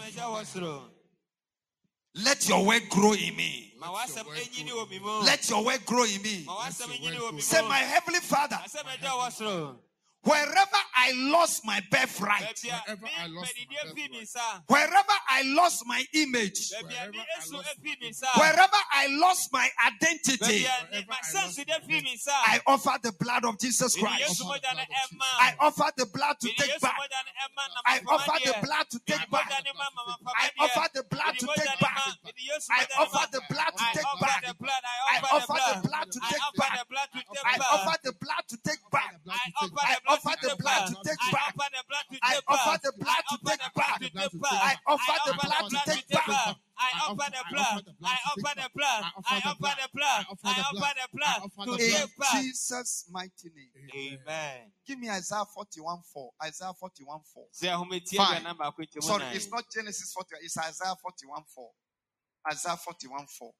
let your word grow in me. Let your word grow in me. Say, my heavenly Father, wherever I lost my birthright, Wherever I lost my birthright, wherever I lost my image, wherever I lost my image, wherever I lost my identity, wherever I lost my identity, I offer the blood of Jesus Christ. I offer the blood to take back. I offer the blood to take back. I offer the blood to take back. I offer the blood to I take offer back. the blood. I I offer offer the the blood to I take offer back. the blood to take I back. offer the blood to take back. I offer I the blood offer to the take blood back. to take I back. offer the blood to I take offer back. the blood to take back. I offer the blood to take back. I offer the blood. I offer the blood. I offer the blood. I offer the blood to In take back. Jesus' mighty name. Amen. Give me Isaiah forty-one four. Isaiah forty-one four. Fine. Sorry, it's not Genesis forty-one. It's Isaiah forty-one four. Isaiah forty-one four.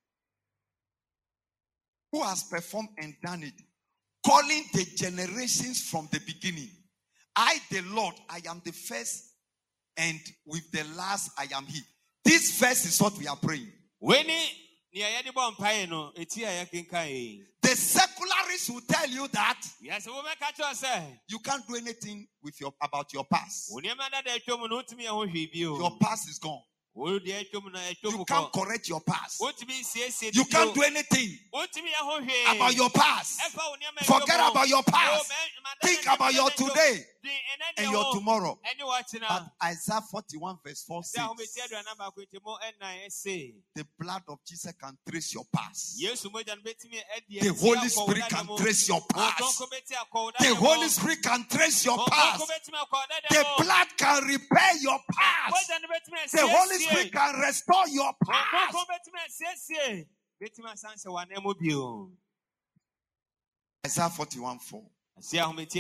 Who has performed and done it? Calling the generations from the beginning. I, the Lord, I am the first, and with the last I am He. This verse is what we are praying. The secularists will tell you that you can't do anything with your about your past. Your past is gone. You can't correct your past. You can't do anything about your past. Forget about your past. Think about your today and your tomorrow. But Isaiah forty-one verse four says, the blood of Jesus can trace your past. The Holy Spirit can trace your past. The Holy Spirit can trace your past. The blood can repair your past. The Holy Spirit can restore your past. Isaiah forty-one four. Say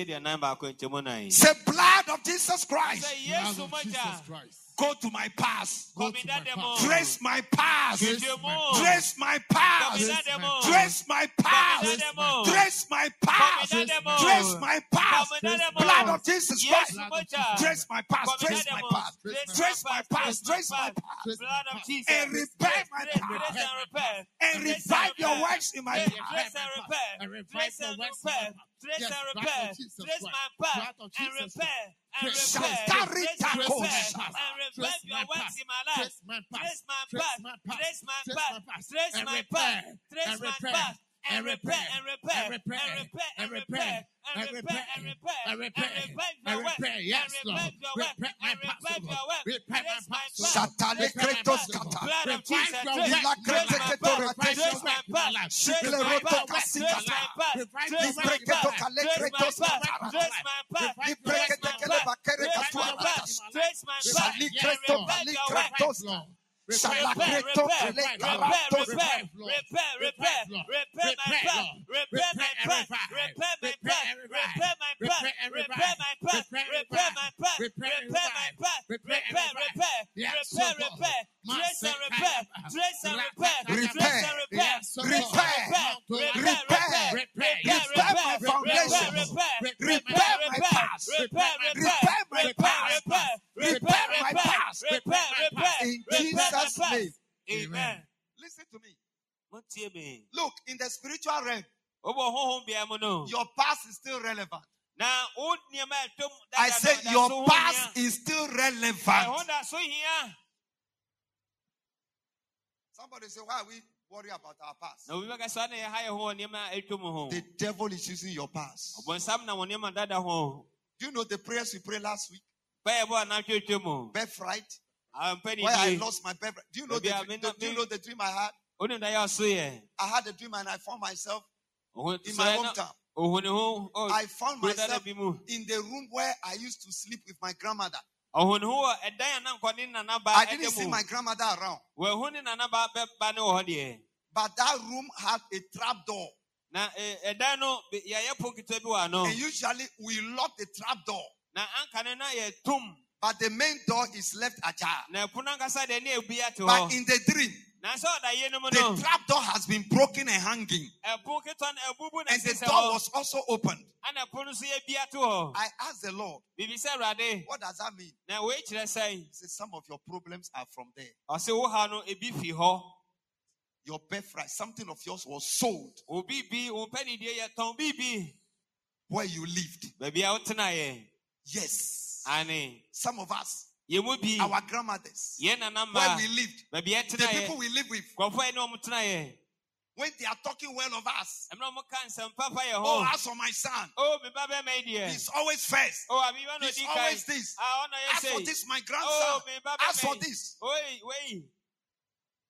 blood of Jesus Christ. Blood of Jesus Christ. Go to my past. Go to my past. Trace my past. Trace Trace my past. Trace my past. Trace my past. Trace my past. Blood of Jesus Christ. Trace my past. Trace my past. Trace my past. Trace my past. And repair my past. And revive your works in my past. And revive your works in my past. Trace and repair. Trace my past. And repair. And repair. And repair your works in my life. Trace my past. Trace my past. Trace my past. Trace my past. And repair, and repair, and repair, and repair, and repair, and repair, and repair, and repair, yes, Lord. Repair my past, Lord. Repair my past, Lord. Blood of Jesus, trace my past, trace my past, trace my past, trace my past, trace my past, trace my past, trace my past, trace my past, trace my past, and repair your works. Repair, repair, repair, repair, repair, repair, repair, repair my past, repair my past, repair my past, repair my past, repair my past, repair my past, repair my past, repair, repair, repair, repair, trace and repair, trace and repair, trace and repair, repair, repair, repair, repair my foundation, repair my past, repair, repair, repair, repair, repair my past, repair, repair, in Jesus' name. Amen. Listen to me. Look, in the spiritual realm, your past is still relevant. I said your past is still relevant. Somebody say, why are we worried about our past? The devil is using your past. Do you know the prayers we prayed last week? Birthright. Why I lost my birthright. Do you know the, the, do you know the dream I had? I had a dream and I found myself in my hometown. I found myself in the room where I used to sleep with my grandmother. I didn't see my grandmother around. But that room had a trap door. And usually we lock the trap door. But the main door is left ajar. But in the dream, the trap door has been broken and hanging. And the door was also opened. I asked the Lord, what does that mean? He said, some of your problems are from there. Your birthright, something of yours was sold where you lived. Yes. Some of us, our grandmothers, where we lived, the people we live with, when they are talking well of us, oh, as for my son, he's always first. He's always this. As for this, my grandson, as for this.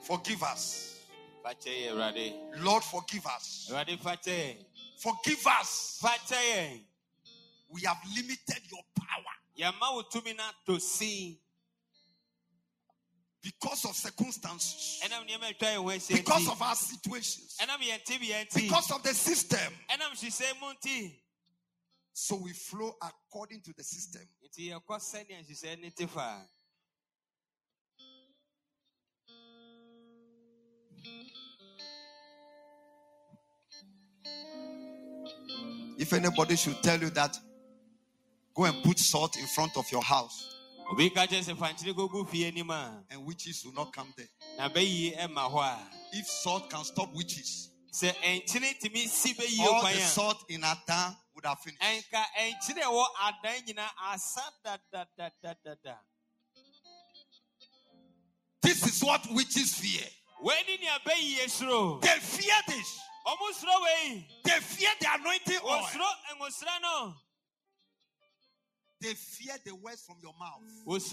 Forgive us. Lord, forgive us. Forgive us. We have limited your power because of circumstances, because of our situations, because of the system. So we flow according to the system. If anybody should tell you that, go and put salt in front of your house, and witches will not come there. If salt can stop witches, all the salt in our town would have finished. This is what witches fear. They fear this. They fear the anointing oil. They fear the words from your mouth.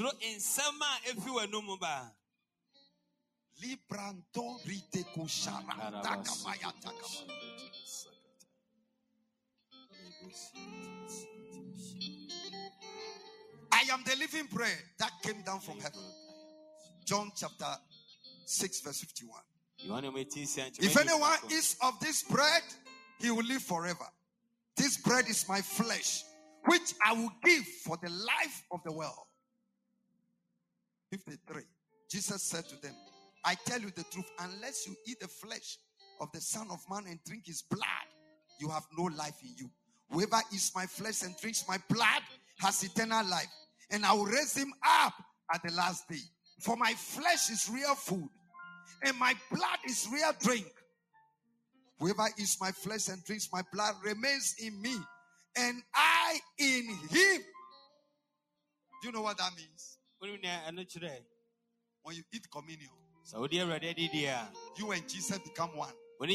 I am the living bread that came down from heaven. John chapter six verse fifty-one. If anyone eats of this bread, he will live forever. This bread is my flesh, which I will give for the life of the world. fifty-three. Jesus said to them, I tell you the truth, unless you eat the flesh of the Son of Man and drink his blood, you have no life in you. Whoever eats my flesh and drinks my blood has eternal life, and I will raise him up at the last day. For my flesh is real food, and my blood is real drink. Whoever eats my flesh and drinks my blood remains in me, and I in him. Do you know what that means? When you eat communion, you and Jesus become one.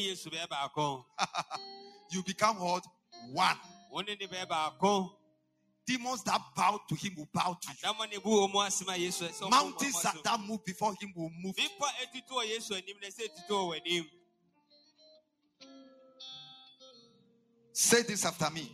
You become what? One. Demons that bow to him will bow to you. Mountains that, that move before him will move. Say this after me.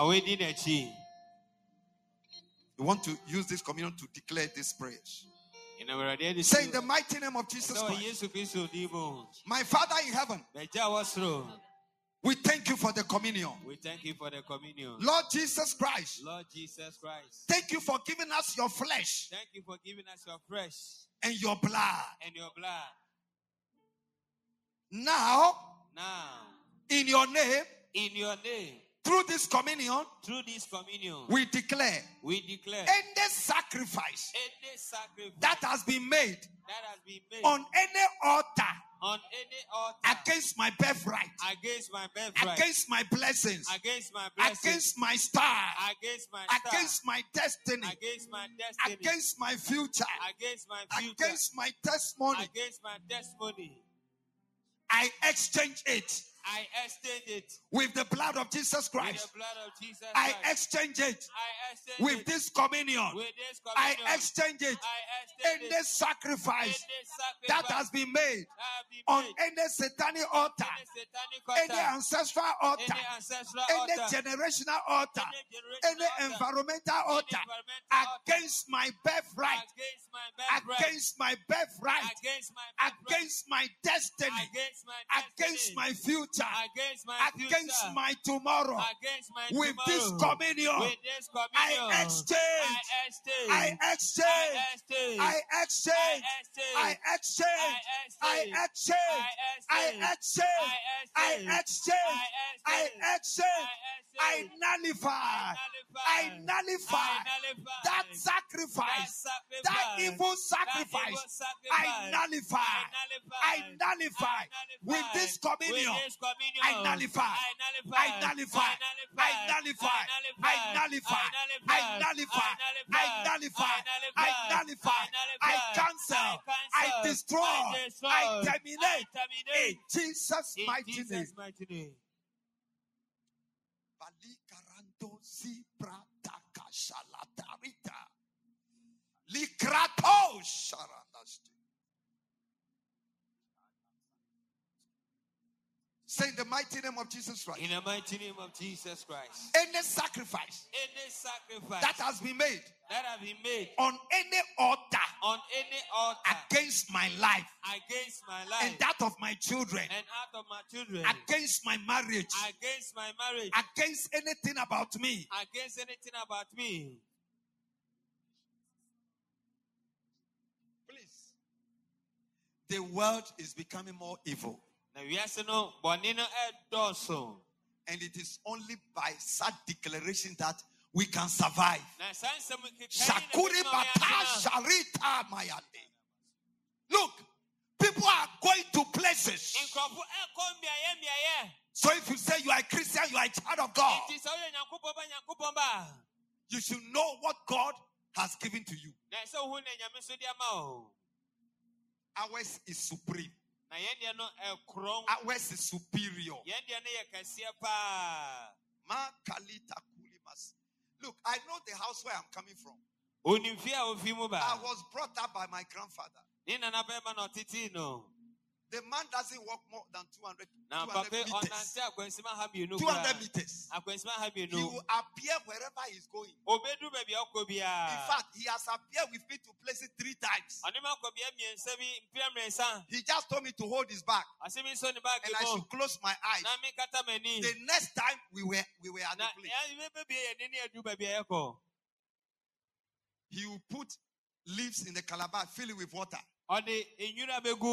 You want to use this communion to declare these prayers. Say in the mighty name of Jesus Christ. My Father in heaven, we thank you for the communion. We thank you for the communion. Lord Jesus Christ. Lord Jesus Christ. Thank you for giving us your flesh. Thank you for giving us your flesh. And your blood. And your blood. Now. Now. In your name. In your name. Through this communion, through this communion, we declare, we declare any sacrifice, any sacrifice that has been made, that has been made on any altar, on any altar against my birthright, against my birthright, against my blessings, against my blessings, against my star, against my star, against my destiny, against my destiny, against my future, against my future, against my testimony, against my testimony. I exchange it. I exchange it with the blood of Jesus Christ. With the blood of Jesus Christ. I exchange it I exchange with it this communion. With this communion. I exchange it I exchange in this sacrifice, sacrifice that has been made been on made any satanic altar, any, satanic altar, any ancestral altar, any, ancestral any altar, generational altar, any, any environmental altar, against my birthright, against my birthright, against my birthright, against my, against my destiny, against my, against my future, against my, against future, my tomorrow, against my with tomorrow, this communion, with this communion, I exchange, I exchange, I exchange, I exchange, I exchange, I exchange, I exchange, I exchange, I nullify, I nullify that sacrifice, that evil sacrifice, I nullify, I nullify with this communion. I nullify, I nullify, I nullify, I nullify, I nullify, I nullify, I nullify, I cancel, I destroy, I terminate in Jesus' mighty name. in the mighty name of Jesus Christ. In the mighty name of Jesus Christ. Any sacrifice, Any sacrifice that has been made, that have been made on any altar, on any altar against my life, against my life and that of my children, and out of my children, against my marriage, against my marriage, against anything about me, against anything about me. please. The world is becoming more evil. And it is only by such declaration that we can survive. Shakuri bata sharita mayande. Look, people are going to places. So if you say you are a Christian, you are a child of God, you should know what God has given to you. Ours is supreme. Ours is superior. Look, I know the house where I'm coming from. I was brought up by my grandfather. The man doesn't walk more than two hundred, two hundred meters. two hundred meters. He will appear wherever he's going. In fact, he has appeared with me to places three times. He just told me to hold his back. And I should close my eyes. The next time we were, we were at the place, he will put leaves in the calabash, fill it with water. And use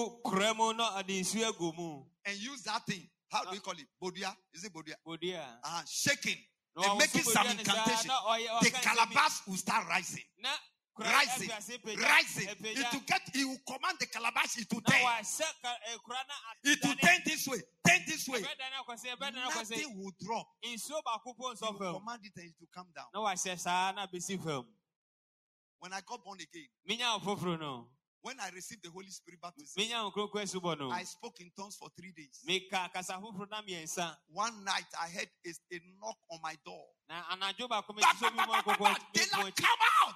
that thing. How do we call it? Bodia? Is it bodia? Bodia. Uh, shaking. No, and making some incantation. The calabash will start rising. Rising. Rising. It will get, he will command the calabash to turn. It will turn this way. Turn this way. Nothing will drop. He will command it and it will come down. When I got born again, when I received the Holy Spirit baptism, I spoke in tongues for three days. One night I heard a, a knock on my door. They like, come out!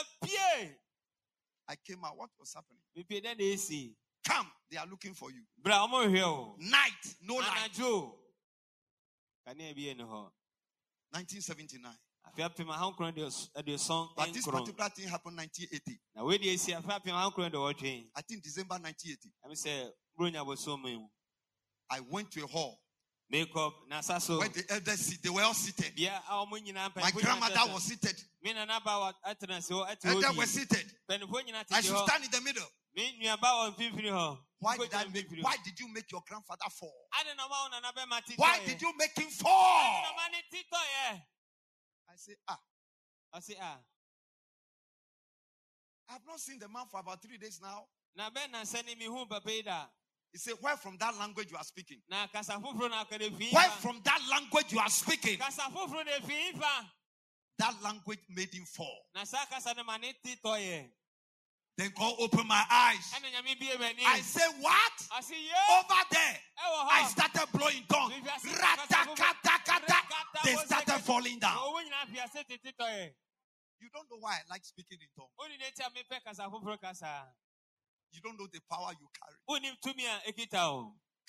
I came out. What was happening? Come, they are looking for you. Night, no light. nineteen seventy-nine. But this particular thing happened in nineteen eighty. I think December nineteen eighty. I went to a hall where the elders sit. They were all seated. My grandmother was seated. Elders were seated. I should stand in the middle. Why did I make, why did you make your grandfather fall? Why did you make him fall? I say, ah. I say, ah. I've not seen the man for about three days now. He said, where from that language you are speaking? Where from that language you are speaking? That language made him fall. Then God opened my eyes. I said, what? Over there. I started blowing tongues. They started falling down. You don't know why I like speaking in tongues. You don't know the power you carry.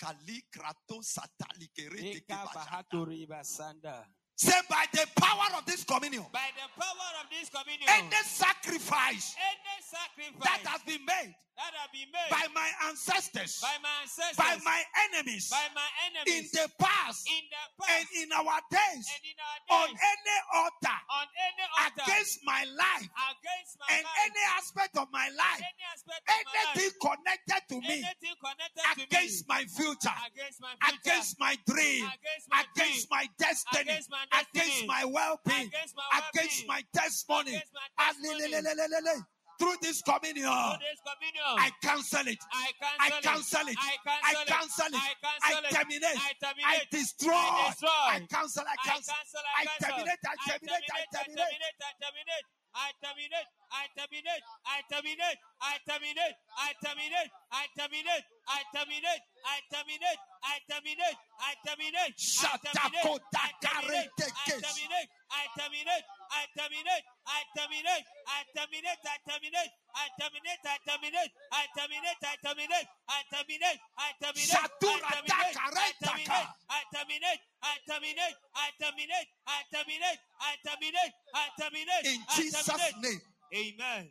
Say, by the power of this communion, by the power of this communion, any sacrifice, any sacrifice that has been made, that have been made by my ancestors, by my ancestors, by my enemies, by my in enemies, the past, in the past, and in our days, and in our on days, any altar, on any altar, against my life, against my and life, any aspect of my life, any aspect of anything my life, connected to me, anything connected against to me, my future, against my future, against my dream, against my, against dream, my destiny, against my destiny, against my well-being, against my, against my testimony, against my testimony. Through this communion, Through this communion, I cancel it. I I cancel, cancel it. I I cancel it. I I cancel it. terminate. I terminate. I destroy. I destroy. I cancel. I I cancel. cancel. I I terminate. I cancel. terminate. I terminate. I terminate. I terminate. I terminate. I terminate. I terminate. I terminate. I terminate. I terminate. I terminate. I terminate. I terminate. Shut up. I terminate. I terminate. I terminate. I I terminate, I terminate, I terminate, I terminate, I terminate, I terminate, I terminate, I terminate, I terminate, I terminate, I terminate, I terminate, I terminate, I terminate, I terminate, I terminate, I terminate, I terminate. In Jesus' name. Amen.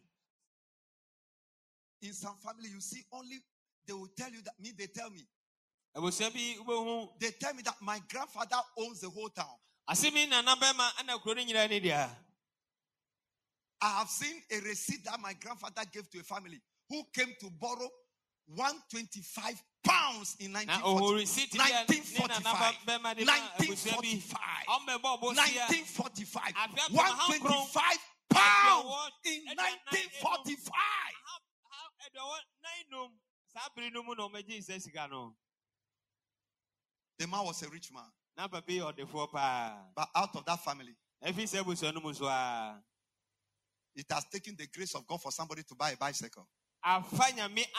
In some family, you see only they will tell you that me, they tell me. They tell me that my grandfather owns the whole town. I have seen a receipt that my grandfather gave to a family who came to borrow one hundred twenty-five pounds in nineteen forty-five. nineteen forty-five. nineteen forty-five. nineteen forty-five. one hundred twenty-five pounds in nineteen forty-five. The man was a rich man. But out of that family, it has taken the grace of God for somebody to buy a bicycle. What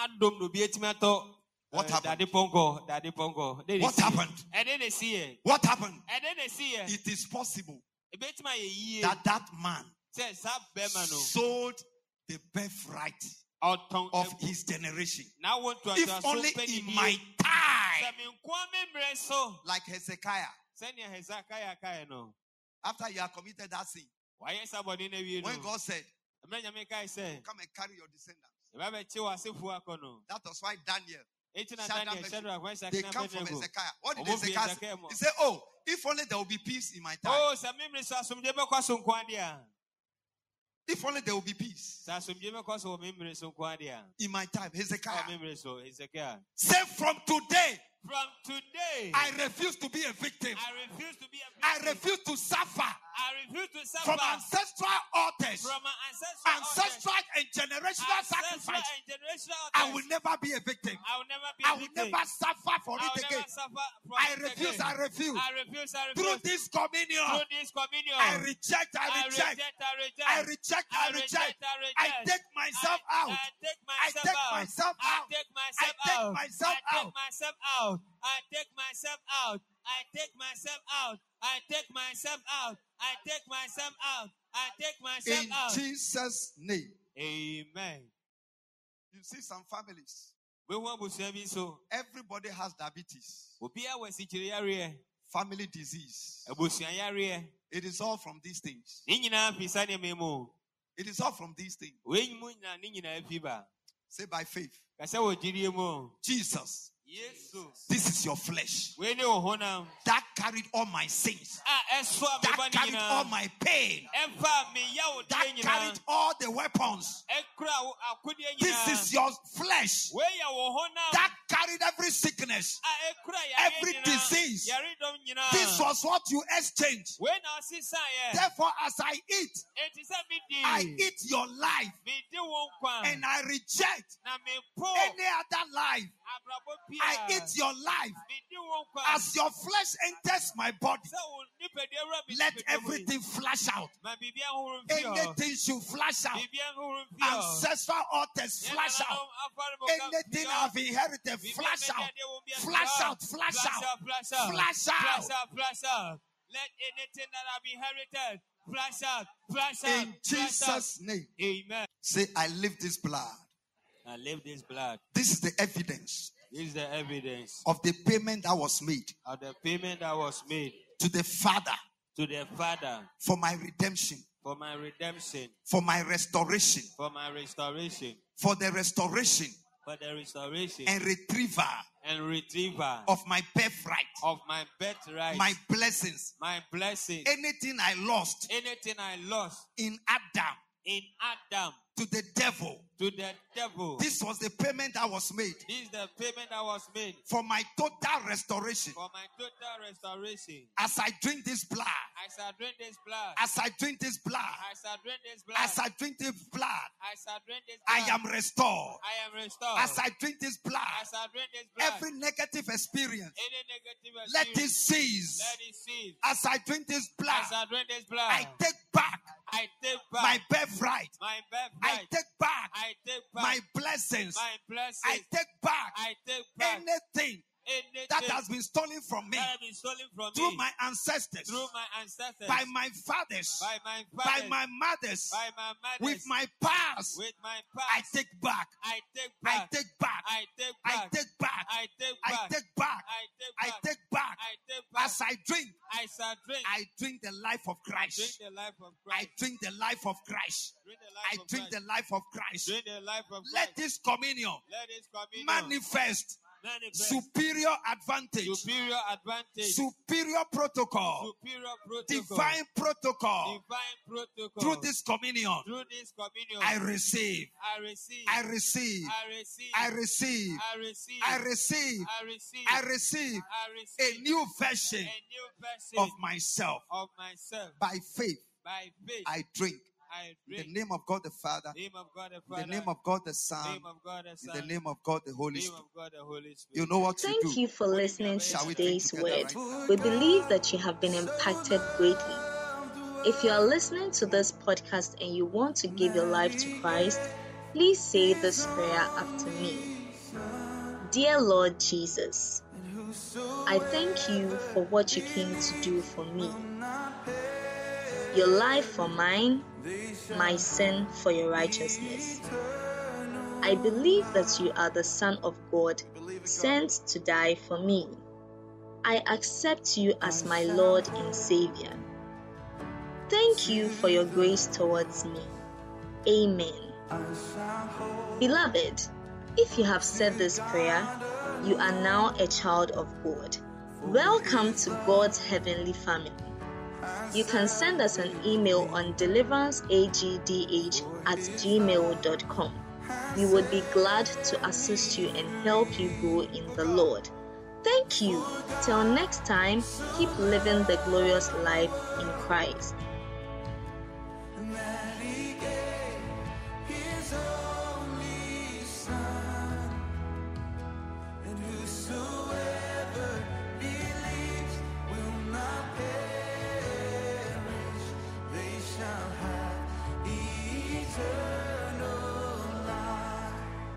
happened? What happened? What happened? It is possible that that man sold the birthright of his generation. If only in my time, like Hezekiah, after you have committed that sin, when God said, come and carry your descendants. That was why Daniel, they come from Hezekiah. What did Hezekiah say? He said, oh, if only there will be peace in my time. If only there will be peace in my time. Hezekiah said, from today, From today, I refuse to be a victim. I refuse to be a victim. I refuse to suffer. I refuse to suffer from ancestral altars, from ancestral, ancestral altars, and generational ancestral sacrifice. And generational I will never be a victim. I will never be I a will victim. never suffer for I it will again. never suffer from I it refuse, again. I refuse. I refuse, I refuse. Through this communion, Through this communion, I reject, I reject. I reject, I reject, I I reject. I reject. reject, I reject. I take myself I, out. I take I myself take out. myself I out. take I myself take out. myself I out. take myself out. I take myself out. I take myself out. I take myself out. I take myself out. I take myself In out. Jesus' name. Amen. You see some families. So Everybody has diabetes. Family disease. It is all from these things. It is all from these things. Say by faith. Jesus. This is your flesh that carried all my sins, that carried all my pain, that carried all the weapons. This is your flesh that carried every sickness, every disease. This was what you exchanged. Therefore, as I eat, I eat your life, and I reject any other life. I eat your life. As your flesh enters my body, let everything flash out. Anything should flash out. Ancestral altars flash out. Anything I've inherited, flash out. Flash out, flash out, flash out. Let anything that I've inherited flash out, flash out. In Jesus' name. Amen. Say, I live this blood. I live this blood. This is the evidence. This is the evidence of the payment that was made. Of the payment that was made to the Father. To the Father. For my redemption. For my redemption. For my restoration. For my restoration. For the restoration. For the restoration. And retrieval. And retrieval. Of my birthright. Of my birthright. My blessings. My blessings. Anything I lost. Anything I lost. In Adam. In Adam. To the devil. To the devil. This was the payment that was made. This is the payment that was made. For my total restoration. For my total restoration. As I drink this blood. As I drink this blood. As I drink this blood. As I drink this blood. As I drink this blood. As I drink this blood. I am restored. I am restored. As I drink this blood. As I drink this blood. Every negative experience. Any negative experience. Let it cease. Let it cease. As I drink this blood. As I drink this blood. I take back. I take back my birthright. My birthright. I take back. I take back my blessings. My blessings. I take back. I take back anything. that has been stolen from me that has been stolen from through me my ancestors, through my ancestors, by my fathers, by my by fathers, my mothers, by my mothers, with my past, with my I past, take back. I take I back, take back. I take I back, take back. I take I back, take back. I take I back, take back. I take back. As I drink, I shall drink, I drink the life of drink Christ. the life of I Christ, drink the life of Christ. drink the life I of drink Christ, the life of Christ. drink the life of Let Christ. this communion Let this communion manifest manifest superior advantage, superior advantage, superior protocol, superior protocol, divine protocol. divine protocol. Through this communion, Through this communion, I receive, I receive, I receive, I receive, I receive, I receive, I receive, I receive, I receive I a receive new version a new version of myself. of myself. By faith, By faith, I drink. I In the drink. name of God the Father, Name of God the in Father, the name of God the Son, name of God the in Son, the name of God the Holy name Spirit. of God the Holy Spirit. You know what to Thank do. you for listening to Shall we drink today's together word. right now? We believe that you have been impacted greatly. If you are listening to this podcast and you want to give your life to Christ, please say this prayer after me. Dear Lord Jesus, I thank you for what you came to do for me. Your life for mine, my sin for your righteousness. I believe that you are the Son of God, sent to die for me. I accept you as my Lord and Savior. Thank you for your grace towards me. Amen. Beloved, if you have said this prayer, you are now a child of God. Welcome to God's heavenly family. You can send us an email on deliveranceagdh at gmail dot com. We would be glad to assist you and help you grow in the Lord. Thank you. Till next time, keep living the glorious life in Christ.